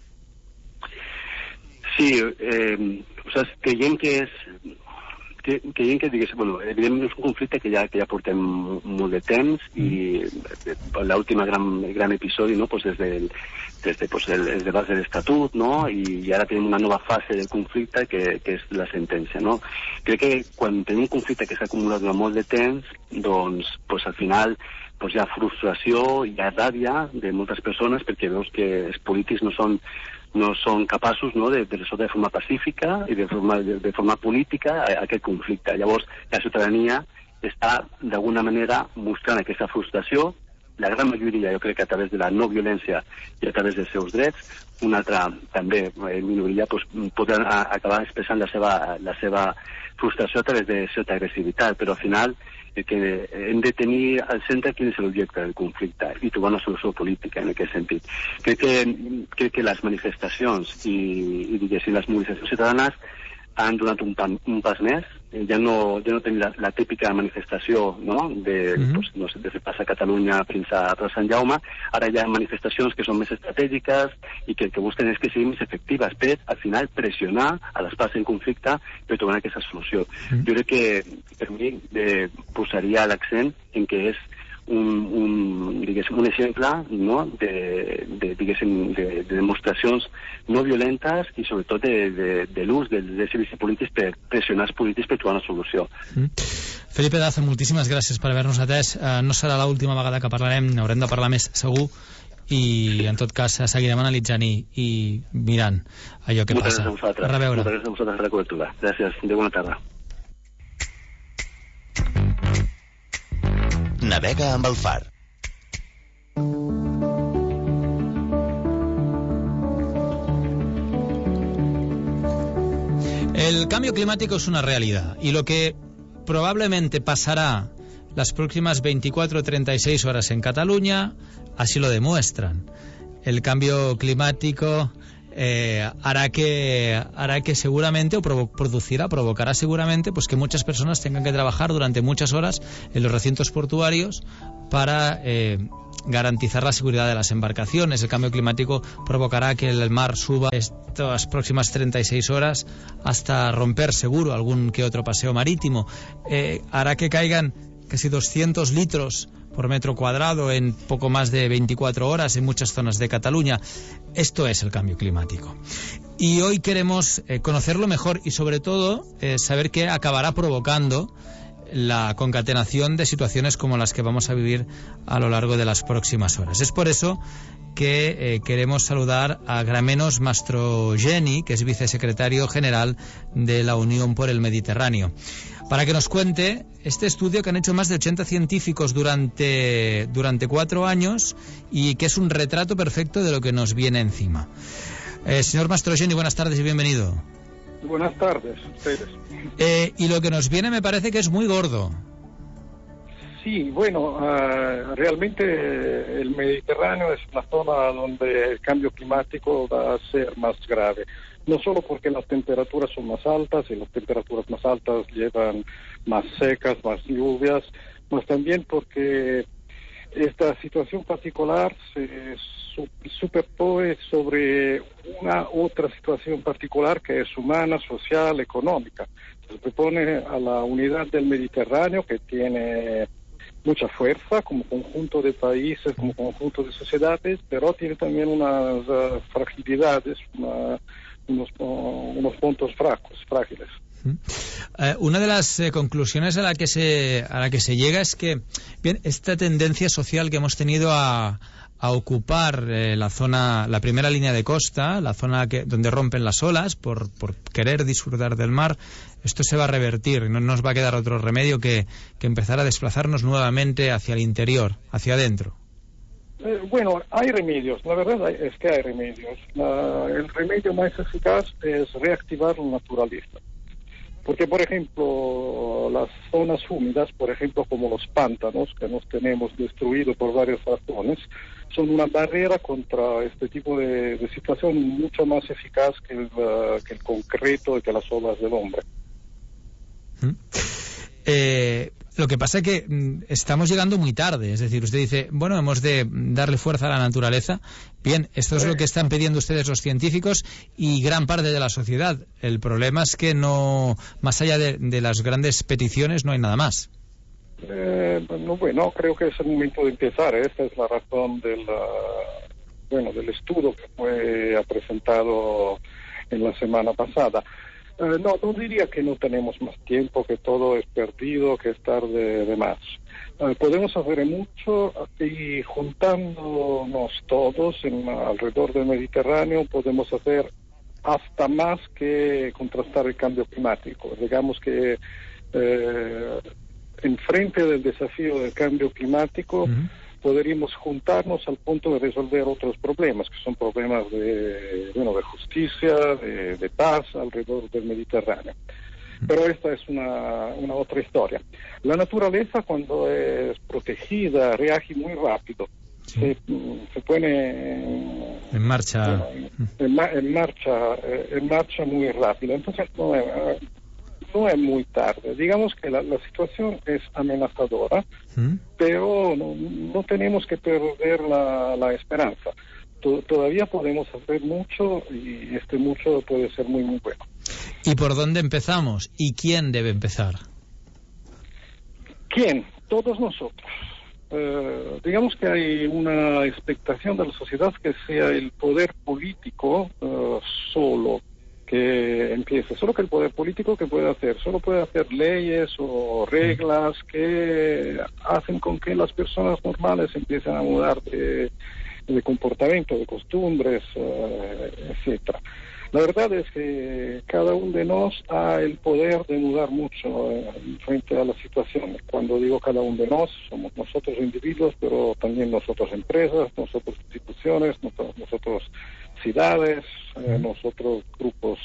Sí, eh, o sigui, creiem que és que, creiem que, diguéssim, bueno, evidentment és un conflicte que ja, que ja portem molt de temps i l'última gran, gran episodi, no?, pues des del des de, pues, el, el debat de l'Estatut, no?, i, i ara tenim una nova fase del conflicte que, que és la sentència, no? Crec que quan tenim un conflicte que s'ha acumulat durant molt de temps, doncs, pues, al final pues, hi ha frustració, hi ha ràbia de moltes persones perquè veus que els polítics no són no són capaços, no, de, de resoldre de forma pacífica i de forma, de, de forma política a, a aquest conflicte. Llavors, la ciutadania està, d'alguna manera, mostrant aquesta frustració. La gran majoria, jo crec que a través de la no violència i a través dels seus drets, una altra, també, minoria, pues, podran acabar expressant la seva, la seva frustració a través de certa agressivitat, però al final que hem de tenir al centre quin és l'objecte del conflicte i trobar una solució política en aquest sentit. Crec que, crec que les manifestacions i, i diguéssim, les mobilitzacions ciutadanes han donat un, pan, un pas més. Ja no, ja no tenim la, la típica manifestació, no?, de, mm-hmm. pues, no sé, des de Plaça Catalunya fins a Plaça Sant Jaume. Ara hi ha manifestacions que són més estratègiques i que el que busquen és que siguin més efectives per, al final, pressionar a les parts en conflicte per trobar aquesta solució. Mm-hmm. Jo crec que, per mi, eh, posaria l'accent en què és un, un, diguéssim, un exemple, no?, de, de, diguéssim, de, de demostracions no violentes i sobretot de, de, de l'ús dels de civils i polítics per pressionar els polítics per trobar una solució. Mm. Felipe Daza, moltíssimes gràcies per haver-nos atès. Uh, no serà l'última vegada que parlarem, n'haurem de parlar més segur i en tot cas seguirem analitzant i, i mirant allò que Moltes passa. Gràcies a a reveure. Moltes gràcies a vosaltres per la cobertura. Gràcies, de bona tarda. Navega amb el far. El cambio climático es una realidad y lo que probablemente pasará las próximas veinticuatro o treinta y seis horas en Cataluña así lo demuestran. El cambio climático eh, hará que hará que seguramente o provo producirá, provocará seguramente pues que muchas personas tengan que trabajar durante muchas horas en los recintos portuarios para eh, garantizar la seguridad de las embarcaciones. El cambio climático provocará que el mar suba estas próximas treinta y seis horas hasta romper seguro algún que otro paseo marítimo. Eh, hará que caigan casi doscientos litros por metro cuadrado en poco más de veinticuatro horas en muchas zonas de Cataluña. Esto es el cambio climático. Y hoy queremos eh, conocerlo mejor y sobre todo eh, saber qué acabará provocando la concatenación de situaciones como las que vamos a vivir a lo largo de las próximas horas. Es por eso que eh, queremos saludar a Gramenos Mastrogeni, que es vicesecretario general de la Unión por el Mediterráneo, para que nos cuente este estudio que han hecho más de ochenta científicos durante, durante cuatro años y que es un retrato perfecto de lo que nos viene encima. Eh, señor Mastrogeni, buenas tardes y bienvenido. Buenas tardes, ustedes. Eh, y lo que nos viene me parece que es muy gordo. Sí, bueno, uh, realmente el Mediterráneo es la zona donde el cambio climático va a ser más grave. No solo porque las temperaturas son más altas y las temperaturas más altas llevan más secas, más lluvias, mas también porque esta situación particular se superpone sobre una otra situación particular que es humana, social, económica. Se superpone a la unidad del Mediterráneo, que tiene mucha fuerza como conjunto de países, como conjunto de sociedades, pero tiene también unas uh, fragilidades, una, unos, uh, unos puntos fracos, frágiles. Eh, una de las eh, conclusiones a la que se a la que se llega es que bien esta tendencia social que hemos tenido a a ocupar eh, la zona, la primera línea de costa, la zona que, donde rompen las olas por, por querer disfrutar del mar, esto se va a revertir. No nos va a quedar otro remedio que, que empezar a desplazarnos nuevamente hacia el interior, hacia adentro. Eh, bueno, hay remedios, la verdad es que hay remedios. La, el remedio más eficaz es reactivar la naturaleza. Porque, por ejemplo, las zonas húmedas, por ejemplo, como los pantanos, que nos tenemos destruidos por varias razones, son una barrera contra este tipo de, de situación mucho más eficaz que el, uh, que el concreto y que las obras del hombre. ¿Mm? Eh, lo que pasa es que mm, estamos llegando muy tarde. Es decir, usted dice, bueno, hemos de darle fuerza a la naturaleza. Bien, esto es lo que están pidiendo ustedes los científicos y gran parte de la sociedad. El problema es que no, más allá de, de las grandes peticiones, no hay nada más. Eh, no, bueno, creo que es el momento de empezar. Esta es la razón del, uh, bueno, del estudio que fue presentado en la semana pasada. Uh, no, no diría que no tenemos más tiempo, que todo es perdido, que es tarde de más. Uh, podemos hacer mucho y juntándonos todos en, alrededor del Mediterráneo podemos hacer hasta más que contrastar el cambio climático. Digamos que eh, enfrente del desafío del cambio climático uh-huh. podríamos juntarnos al punto de resolver otros problemas, que son problemas de, bueno, de justicia, de, de paz alrededor del Mediterráneo. Pero esta es una, una otra historia. La naturaleza, cuando es protegida, reage muy rápido. Sí. Se, se pone en marcha, bueno, en, en, en marcha, en marcha muy rápido. Entonces no es, no es muy tarde. Digamos que la, la situación es amenazadora, ¿Mm? pero no, no tenemos que perder la, la esperanza. Todavía podemos hacer mucho y este mucho puede ser muy, muy bueno. ¿Y por dónde empezamos? ¿Y quién debe empezar? ¿Quién? Todos nosotros. Uh, digamos que hay una expectación de la sociedad que sea el poder político uh, solo que empiece. Solo que el poder político que puede hacer. Solo puede hacer leyes o reglas que hacen con que las personas normales empiecen a mudar de... de comportamiento, de costumbres, uh, etcétera. La verdad es que cada uno de nosotros ha el poder de mudar mucho uh, frente a la situación. Cuando digo cada uno de nosotros, somos nosotros individuos, pero también nosotros empresas, nosotros instituciones, nosotros, nosotros ciudades, uh, nosotros grupos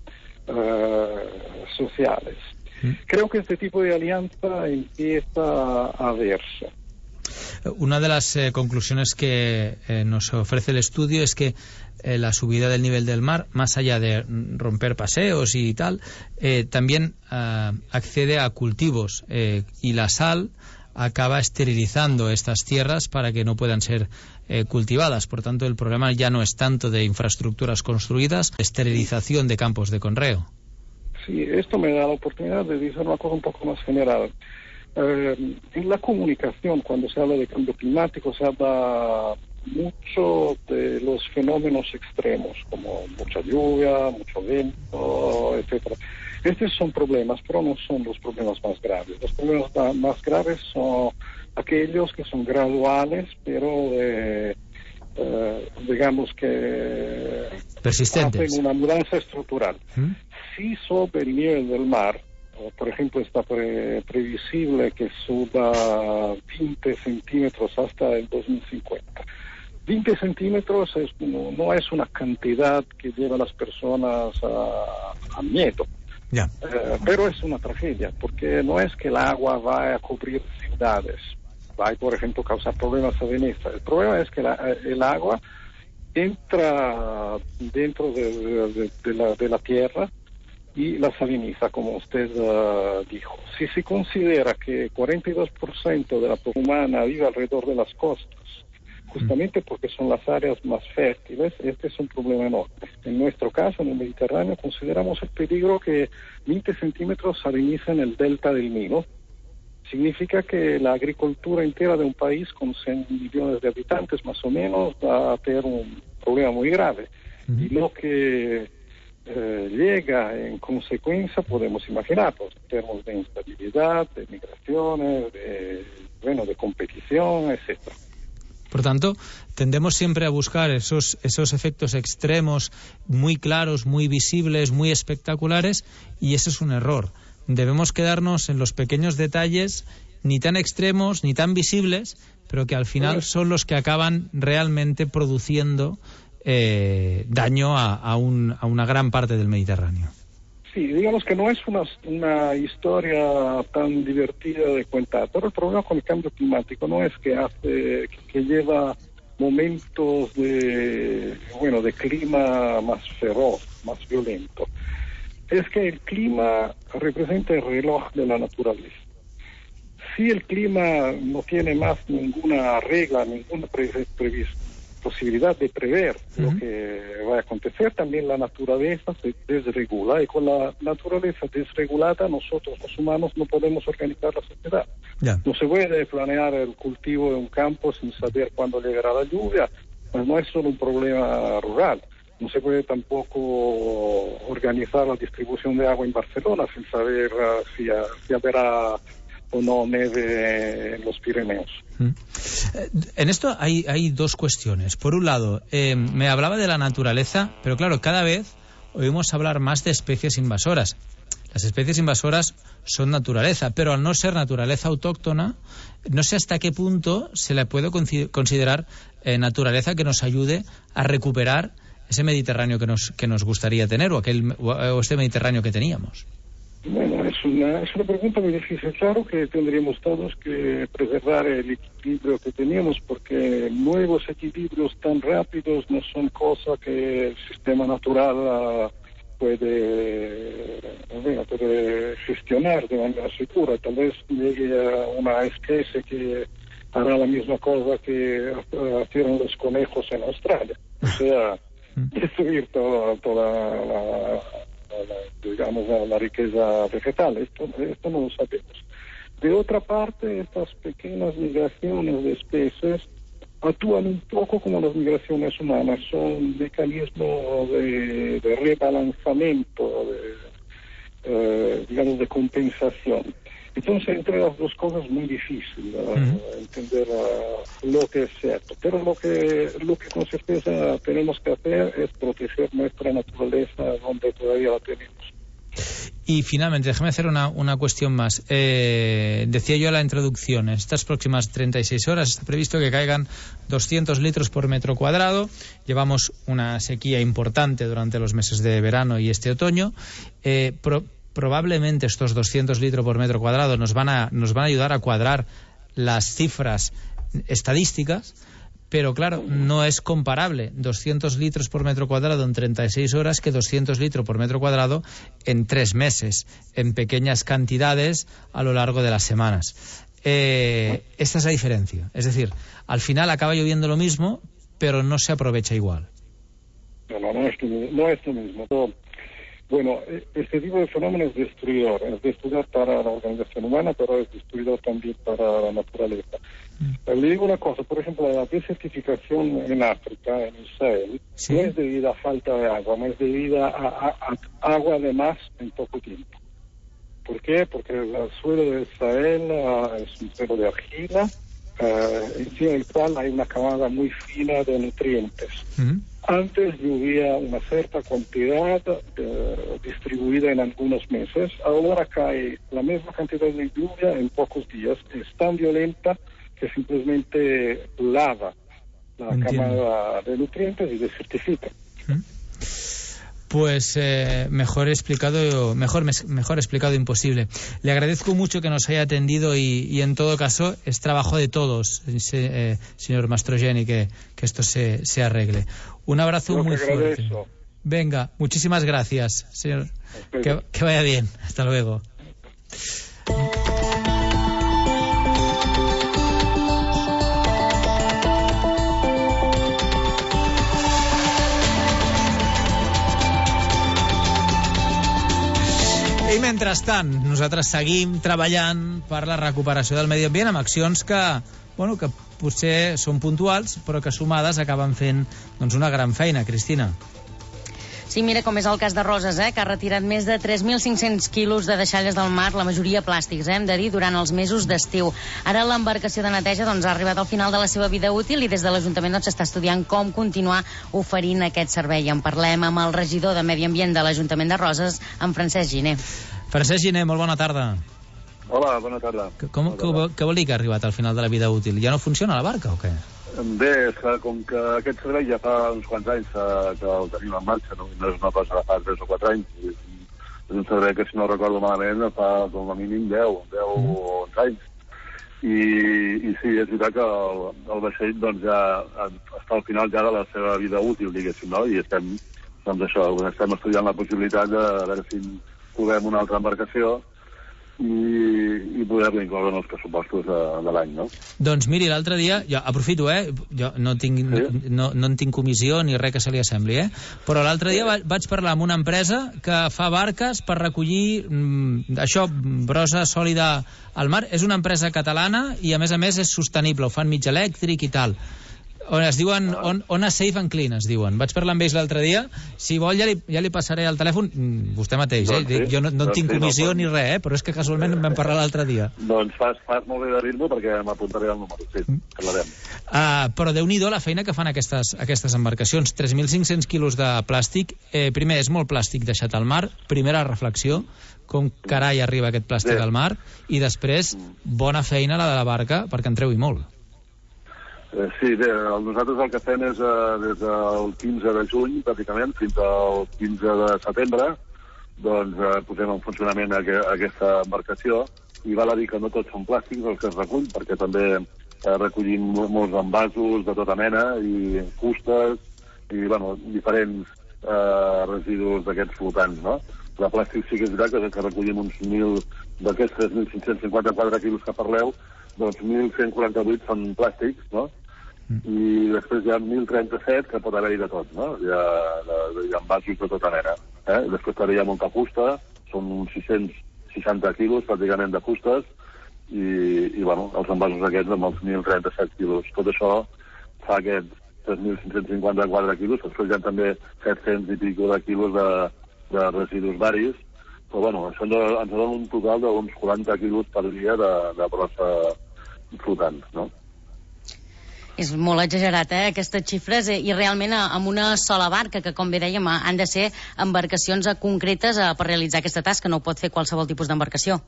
uh, sociales. Creo que este tipo de alianza empieza a verse. Una de las eh, conclusiones que eh, nos ofrece el estudio es que eh, la subida del nivel del mar, más allá de romper paseos y tal, eh, también eh, accede a cultivos eh, y la sal acaba esterilizando estas tierras para que no puedan ser eh, cultivadas. Por tanto, el problema ya no es tanto de infraestructuras construidas, esterilización de campos de conreo. Sí, esto me da la oportunidad de decir una cosa un poco más general. Eh, en la comunicación, cuando se habla de cambio climático, se habla mucho de los fenómenos extremos, como mucha lluvia, mucho viento, etcétera. Estos son problemas, pero no son los problemas más graves. Los problemas más graves son aquellos que son graduales, pero eh, eh, digamos que persistentes, hacen una mudanza estructural. ¿Mm? Si sobre el nivel del mar, por ejemplo, está pre previsible que suba veinte centímetros hasta el dos mil cincuenta. veinte centímetros es, no, no es una cantidad que lleva a las personas a, a miedo. Yeah. Eh, pero es una tragedia, porque no es que el agua vaya a cubrir ciudades, va a, por ejemplo, causar problemas a Venecia. El problema es que la, el agua entra dentro de, de, de, la, de la tierra y la saliniza, como usted uh, dijo. Si se considera que cuarenta y dos por ciento de la población humana vive alrededor de las costas, justamente porque son las áreas más fértiles, este es un problema enorme. En nuestro caso, en el Mediterráneo, consideramos el peligro que veinte centímetros salinizan el delta del Nilo. Significa que la agricultura entera de un país con cien millones de habitantes, más o menos, va a tener un problema muy grave. Uh-huh. Y lo que Eh, llega en consecuencia, podemos imaginarnos, en términos de instabilidad, de migraciones, de, bueno, de competición, etcétera. Por tanto, tendemos siempre a buscar esos, esos efectos extremos muy claros, muy visibles, muy espectaculares, y ese es un error. Debemos quedarnos en los pequeños detalles, ni tan extremos, ni tan visibles, pero que al final son los que acaban realmente produciendo eh, daño a, a, un, a una gran parte del Mediterráneo. Sí, digamos que no es una, una historia tan divertida de contar, pero el problema con el cambio climático no es que hace que, que lleva momentos de bueno de clima más feroz, más violento. Es que el clima representa el reloj de la naturaleza. Si el clima no tiene más ninguna regla, ninguna pre pre posibilidad de prever uh-huh. lo que va a acontecer, también la naturaleza se desregula, y con la naturaleza desregulada nosotros los humanos no podemos organizar la sociedad. Yeah. No se puede planear el cultivo de un campo sin saber cuándo llegará la lluvia, pues no es solo un problema rural. No se puede tampoco organizar la distribución de agua en Barcelona sin saber uh, si, uh, si habrá o no nieve en los Pirineos. Mm. En esto hay, hay dos cuestiones. Por un lado, eh, me hablaba de la naturaleza, pero claro, cada vez oímos hablar más de especies invasoras. Las especies invasoras son naturaleza, pero al no ser naturaleza autóctona, no sé hasta qué punto se le puede considerar eh, naturaleza que nos ayude a recuperar ese Mediterráneo que nos, que nos gustaría tener, o, aquel, o este Mediterráneo que teníamos. Bueno, es una, es una pregunta muy difícil. Claro que tendríamos todos que preservar el equilibrio que teníamos, porque nuevos equilibrios tan rápidos no son cosas que el sistema natural uh, puede, bueno, puede gestionar de manera segura. Tal vez llegue a una especie que hará la misma cosa que uh, hicieron los conejos en Australia. O sea, destruir toda, toda la... La, digamos, la, la riqueza vegetal. Esto, esto no lo sabemos. De otra parte, estas pequeñas migraciones de especies actúan un poco como las migraciones humanas, son mecanismos de, de rebalanzamiento, de, eh, digamos, de compensación. Entonces, entre las dos cosas es muy difícil uh, uh-huh. entender uh, lo que es cierto. Pero lo que, lo que con certeza tenemos que hacer es proteger nuestra naturaleza donde todavía la tenemos. Y finalmente, déjame hacer una, una cuestión más. Eh, decía yo en la introducción, en estas próximas treinta y seis horas está previsto que caigan doscientos litros por metro cuadrado. Llevamos una sequía importante durante los meses de verano y este otoño. Eh, pro, Probablemente estos doscientos litros por metro cuadrado nos van a, nos van a ayudar a cuadrar las cifras estadísticas, pero claro, no es comparable doscientos litros por metro cuadrado en treinta y seis horas que doscientos litros por metro cuadrado en tres meses, en pequeñas cantidades a lo largo de las semanas. Eh, esta es la diferencia. Es decir, al final acaba lloviendo lo mismo, pero no se aprovecha igual. No, no, no es, no es lo mismo. No. Bueno, este tipo de fenómeno es destruidor, es destruidor para la organización humana, pero es destruidor también para la naturaleza. Mm. Le digo una cosa, por ejemplo, la desertificación en África, en Israel, ¿sí? No es debido a falta de agua, no es debido a, a, a agua de más en poco tiempo. ¿Por qué? Porque el suelo de Israel uh, es un suelo de argila, uh, encima del cual hay una camada muy fina de nutrientes. Mm. Antes llovía una cierta cantidad eh, distribuida en algunos meses. Ahora cae la misma cantidad de lluvia en pocos días. Es tan violenta que simplemente lava la Entiendo. camada de nutrientes y desertifica. ¿Mm? Pues eh, mejor explicado mejor mejor explicado imposible. Le agradezco mucho que nos haya atendido y, y en todo caso es trabajo de todos, eh, señor Mastrogeni, que, que esto se, se arregle. Un abrazo Yo muy fuerte. Venga, muchísimas gracias, señor. Que, que vaya bien. Hasta luego. I mentrestant, nosaltres seguim treballant per la recuperació del medi ambient amb accions que, bueno, que potser són puntuals, però que sumades acaben fent doncs, una gran feina, Cristina. Sí, mira com és el cas de Roses, eh, que ha retirat més de tres mil cinc-cents quilos de deixalles del mar, la majoria plàstics, eh, hem de dir, durant els mesos d'estiu. Ara l'embarcació de neteja doncs, ha arribat al final de la seva vida útil i des de l'Ajuntament doncs, s'està estudiant com continuar oferint aquest servei. En parlem amb el regidor de Medi Ambient de l'Ajuntament de Roses, en Francesc Giner. Francesc Giner, molt bona tarda. Hola, bona tarda. Com, què, vol, què vol dir que ha arribat al final de la vida útil? Ja no funciona la barca o què? Bé, és que com que aquest servei ja fa uns quants anys eh, que el tenim en marxa, no, no és una cosa de fa tres o quatre anys, és, és un servei que, si no recordo malament, fa com a mínim deu, deu mm. o onze anys. I, i sí, és veritat que el, el vaixell doncs, ja està al final ja de la seva vida útil, diguéssim, no? I estem, doncs això, estem estudiant la possibilitat de veure si trobem una altra embarcació i, i poder-la incloure en els pressupostos de, de l'any, no? Doncs miri, l'altre dia, jo aprofito, eh? Jo no, tinc, sí? no, no en tinc comissió ni res que se li assembli, eh? Però l'altre dia va, vaig parlar amb una empresa que fa barques per recollir mm, això, brossa sòlida al mar. És una empresa catalana i, a més a més, és sostenible, ho fan mig elèctric i tal. On es diuen, on, on a Safe and Clean es diuen. Vaig parlar amb ells l'altre dia. Si vol ja li, ja li passaré el telèfon. Vostè mateix, eh? Doncs sí, jo no, no en doncs tinc sí, comissió no, ni res, eh? Però és que casualment en vam parlar l'altre dia. Doncs fas, fas molt bé de dir-m'ho perquè m'apuntaré el número, sí, parlarem. Uh, però Déu-n'hi-do la feina que fan aquestes, aquestes embarcacions. tres mil cinc-cents quilos de plàstic. Eh, primer, és molt plàstic deixat al mar. Primera reflexió, com carai arriba aquest plàstic al mar. I després, bona feina la de la barca perquè en treui molt. Eh, sí, bé, nosaltres el que fem és eh, des del quinze de juny, pràcticament, fins al quinze de setembre, doncs eh, posem en funcionament aqu aquesta embarcació, i val a dir que no tots són plàstics els que es recull, perquè també eh, recollim molts envasos de tota mena, i fustes, i, bueno, diferents eh, residus d'aquests flotants, no? De plàstic sí que és veritat que, que recollim uns mil, d'aquests tres mil cinc-cents cinquanta-quatre quilos que parleu, doncs mil cent quaranta-vuit són plàstics, no? Mm. I després hi ha mil trenta-set que pot haver-hi de tot, no? Hi ha, hi ha envasos de tota mena. Eh? Després també hi ha molta fusta, són uns sis-cents seixanta quilos pràcticament de fustes, i, i bueno, els envasos aquests amb els mil trenta-set quilos. Tot això fa aquests tres mil cinc-cents cinquanta-quatre quilos, després hi ha també set-cents i pico de quilos de, de residus varis, però bueno, això ens dona un total d'uns quaranta quilos per dia de, de brossa flotant, no? És molt exagerat, eh, aquestes xifres, i realment amb una sola barca, que com bé dèiem, han de ser embarcacions concretes per realitzar aquesta tasca, no ho pot fer qualsevol tipus d'embarcació.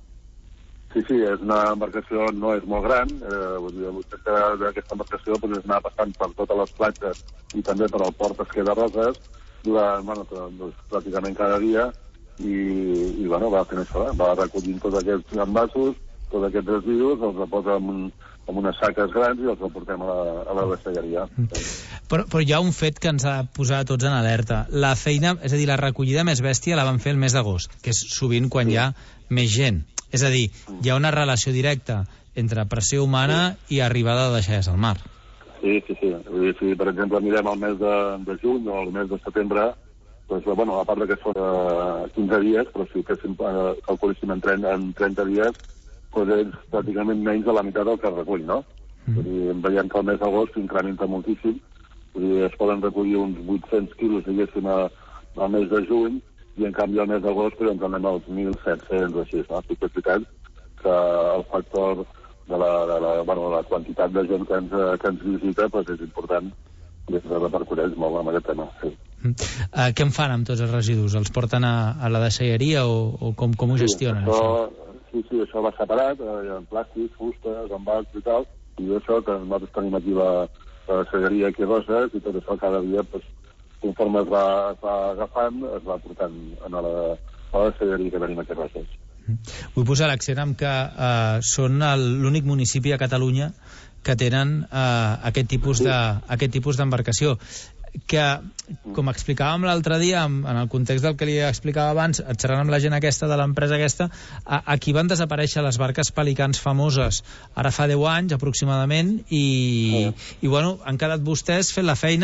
Sí, sí, és una embarcació, no és molt gran, eh, l'objecte d'aquesta embarcació pues, és anar passant per totes les platges i també per al port pesquer de Roses durant, bueno, doncs, pràcticament cada dia, i, i bueno, va fent això, va recollint tots aquests envasos, tots aquests residus, els reposa en, un, en unes saques grans i els reportem a la, a la deixalleria. Però, però hi ha un fet que ens ha posat tots en alerta. La feina, és a dir, la recollida més bèstia la van fer el mes d'agost, que és sovint quan sí. hi ha més gent. És a dir, hi ha una relació directa entre pressió humana sí. i arribada de deixalles al mar. Sí, sí, sí. Si, per exemple, mirem el mes de, de juny o el mes de setembre, doncs, bueno, a part que són uh, quinze dies, però si ho féssim, uh, calculéssim en, en trenta dies, doncs és pràcticament menys de la meitat del que es recull, no? Mm. Vull dir, veiem que el mes d'agost s'incrementa moltíssim, vull dir, es poden recollir uns vuit-cents quilos, diguéssim, al mes de juny, i en canvi al mes d'agost doncs, ens anem als mil set-cents o així, no? Sí que és veritat que el factor de la, de la, bueno, de la quantitat de gent que ens, que ens visita doncs és important i es repercuteix molt amb aquest tema, sí. Uh, què en fan amb tots els residus? Els porten a, a la deixalleria o, o com, com ho sí, gestionen? Això, això? Sí, sí, això va separat, eh, en plàstic, fustes, envats i tal, i això que nosaltres tenim aquí la, la deixalleria aquí a Roses, i tot això cada dia, pues, conforme es va, es va agafant, es va portant a la, a la deixalleria que tenim aquí a Roses. Vull posar l'accent en que uh, són l'únic municipi a Catalunya que tenen uh, aquest tipus de, aquest tipus d'embarcació, que, com explicàvem l'altre dia, en, en el context del que li explicava abans, xerrant amb la gent aquesta de l'empresa aquesta, a, aquí van desaparèixer les barques pelicans famoses ara fa deu anys aproximadament, i, i bueno, han quedat vostès fent la feina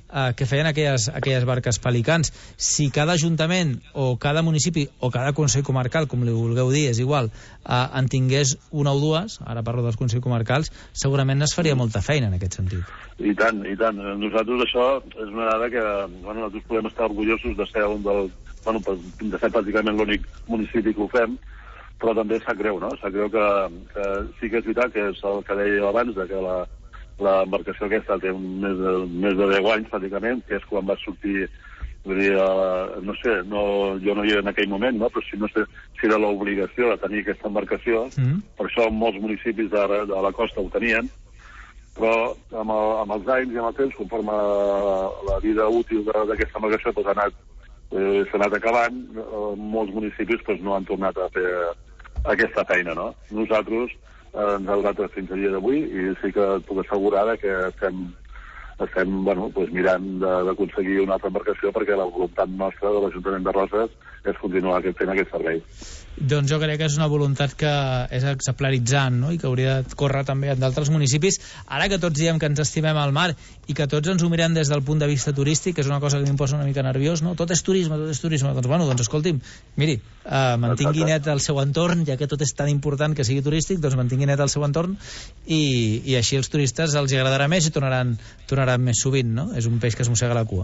eh, que feien aquelles, aquelles barques pelicans. Si cada ajuntament o cada municipi o cada consell comarcal, com li vulgueu dir, és igual, eh, en tingués una o dues, ara parlo dels consells comarcals, segurament es faria molta feina en aquest sentit. I tant, i tant. Nosaltres això és una dada que bueno, nosaltres podem estar orgullosos de ser un del, bueno, de ser pràcticament l'únic municipi que ho fem, però també sap greu, no? Sap greu que, que sí que és veritat que és el que deia abans, de que la, l'embarcació aquesta té un, més, de, més de deu anys, pràcticament, que és quan va sortir, vull dir, uh, no sé, no, jo no hi era en aquell moment, no? Però si no sé si era l'obligació de tenir aquesta embarcació, mm. per això molts municipis de, de la costa ho tenien, però amb, el, amb els anys i amb el temps, conforme la, la vida útil d'aquesta embarcació pues, ha anat eh, s'ha anat acabant, eh, molts municipis pues, no han tornat a fer aquesta feina, no? Nosaltres eh, ens ha durat fins al dia d'avui i sí que et puc assegurar que estem, estem bueno, pues, mirant d'aconseguir una altra embarcació perquè la voluntat nostra de l'Ajuntament de Roses és continuar fent aquest servei. Doncs jo crec que és una voluntat que és exemplaritzant, no? I que hauria de córrer també en d'altres municipis. Ara que tots diem que ens estimem al mar i que tots ens ho mirem des del punt de vista turístic, que és una cosa que m'imposa una mica nerviós, no? Tot és turisme, tot és turisme. Doncs bueno, doncs escolti'm, miri, eh, mantingui net el seu entorn, ja que tot és tan important que sigui turístic, doncs mantingui net el seu entorn i, i així els turistes els agradarà més i tornaran, tornaran més sovint, no? És un peix que es mossega la cua.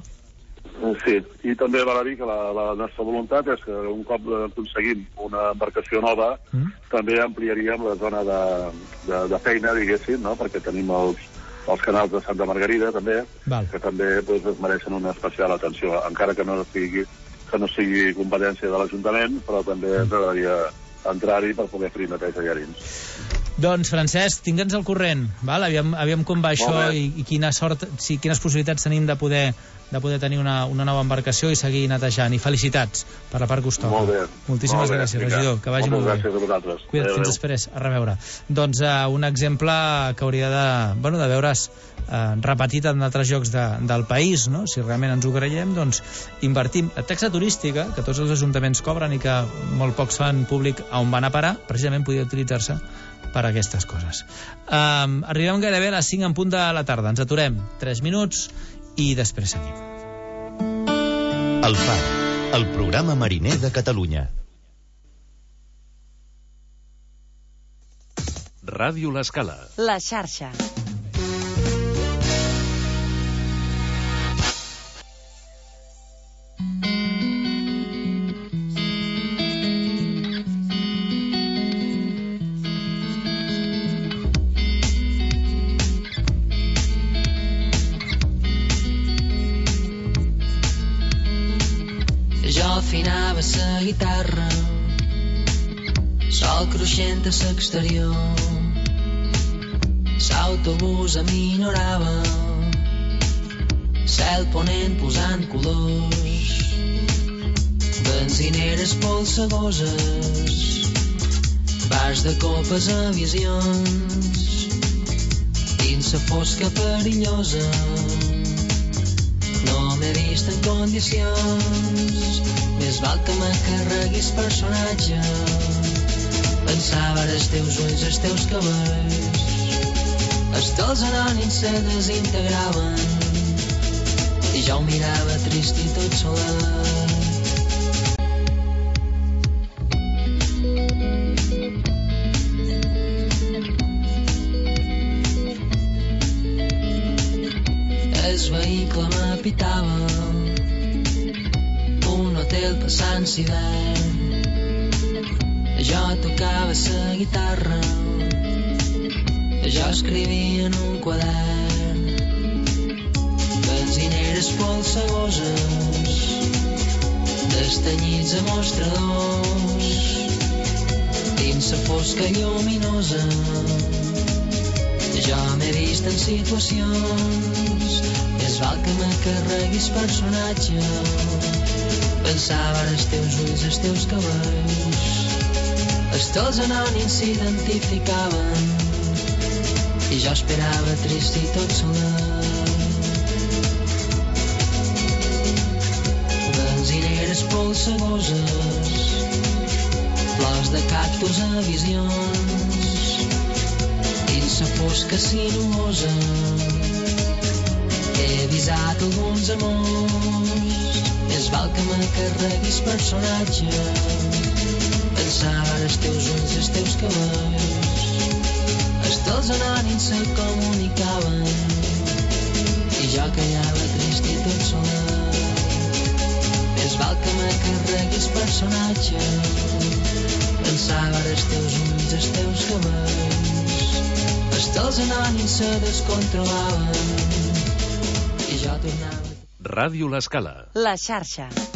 Sí, i també val a dir que la, la nostra voluntat és que un cop aconseguim una embarcació nova, mm. també ampliaríem la zona de, de, de feina, diguéssim, no? Perquè tenim els, els canals de Santa Margarida, també, Val. que també pues, es mereixen una especial atenció, encara que no sigui, que no sigui competència de l'Ajuntament, però també ens agradaria entrar-hi per poder fer neteja allà dins. Doncs, Francesc, tingue'ns al corrent, val? Aviam, aviam com va això i, i quina sort, si, quines possibilitats tenim de poder de poder tenir una, una nova embarcació i seguir netejant. I felicitats per la part que us toca. Molt bé. Moltíssimes molt bé, gràcies, vinga. regidor. Que vagi Moltes molt bé. gràcies a vosaltres. Cuida't, adéu, fins adéu. després. A reveure. Doncs uh, un exemple que hauria de, bueno, de veure's uh, repetit en altres llocs de, del país, no? Si realment ens ho creiem, doncs invertim. La taxa turística, que tots els ajuntaments cobren i que molt pocs fan públic a on van a parar, precisament podria utilitzar-se per a aquestes coses. Um, arribem gairebé a les cinc en punt de la tarda. Ens aturem tres minuts i després seguim. El Far, el programa mariner de Catalunya. Ràdio L'Escala. La xarxa. Afinava la guitarra, sol cruixent a l'exterior, l'autobús aminorava, cel ponent posant colors, benzineres polsegoses, bars de copes a visions, dins la fosca perillosa, no m'he vist en condicions. Més val que m'encarreguis personatge. Pensava els teus ulls, els teus cabells. Els teus anònims se desintegraven i jo ho mirava trist i tot solet. El vehicle m'apitava, hotel passant s'hivern. Jo tocava la guitarra, jo escrivia en un quadern. Benzineres polsegoses, destenyits a mostradors, dins la fosca lluminosa, jo m'he vist en situacions. Més val que m'encarreguis personatge. Pensava els teus ulls, els teus cabells. Els teus anònims s'identificaven i jo esperava trist i tot solet. Benzineres polsegoses, flors de cactus a visions, dins la fosca sinuosa he visat que alguns amors més val que me carreguis personatge. Pensava els teus ulls, els teus cabells, els teus anònims se comunicaven i jo callava trist i tot solet. Més val que me carreguis personatge. Pensava els teus ulls, els teus cabells, els teus anònims se descontrolaven i jo tornava. Ràdio L'Escala. La xarxa.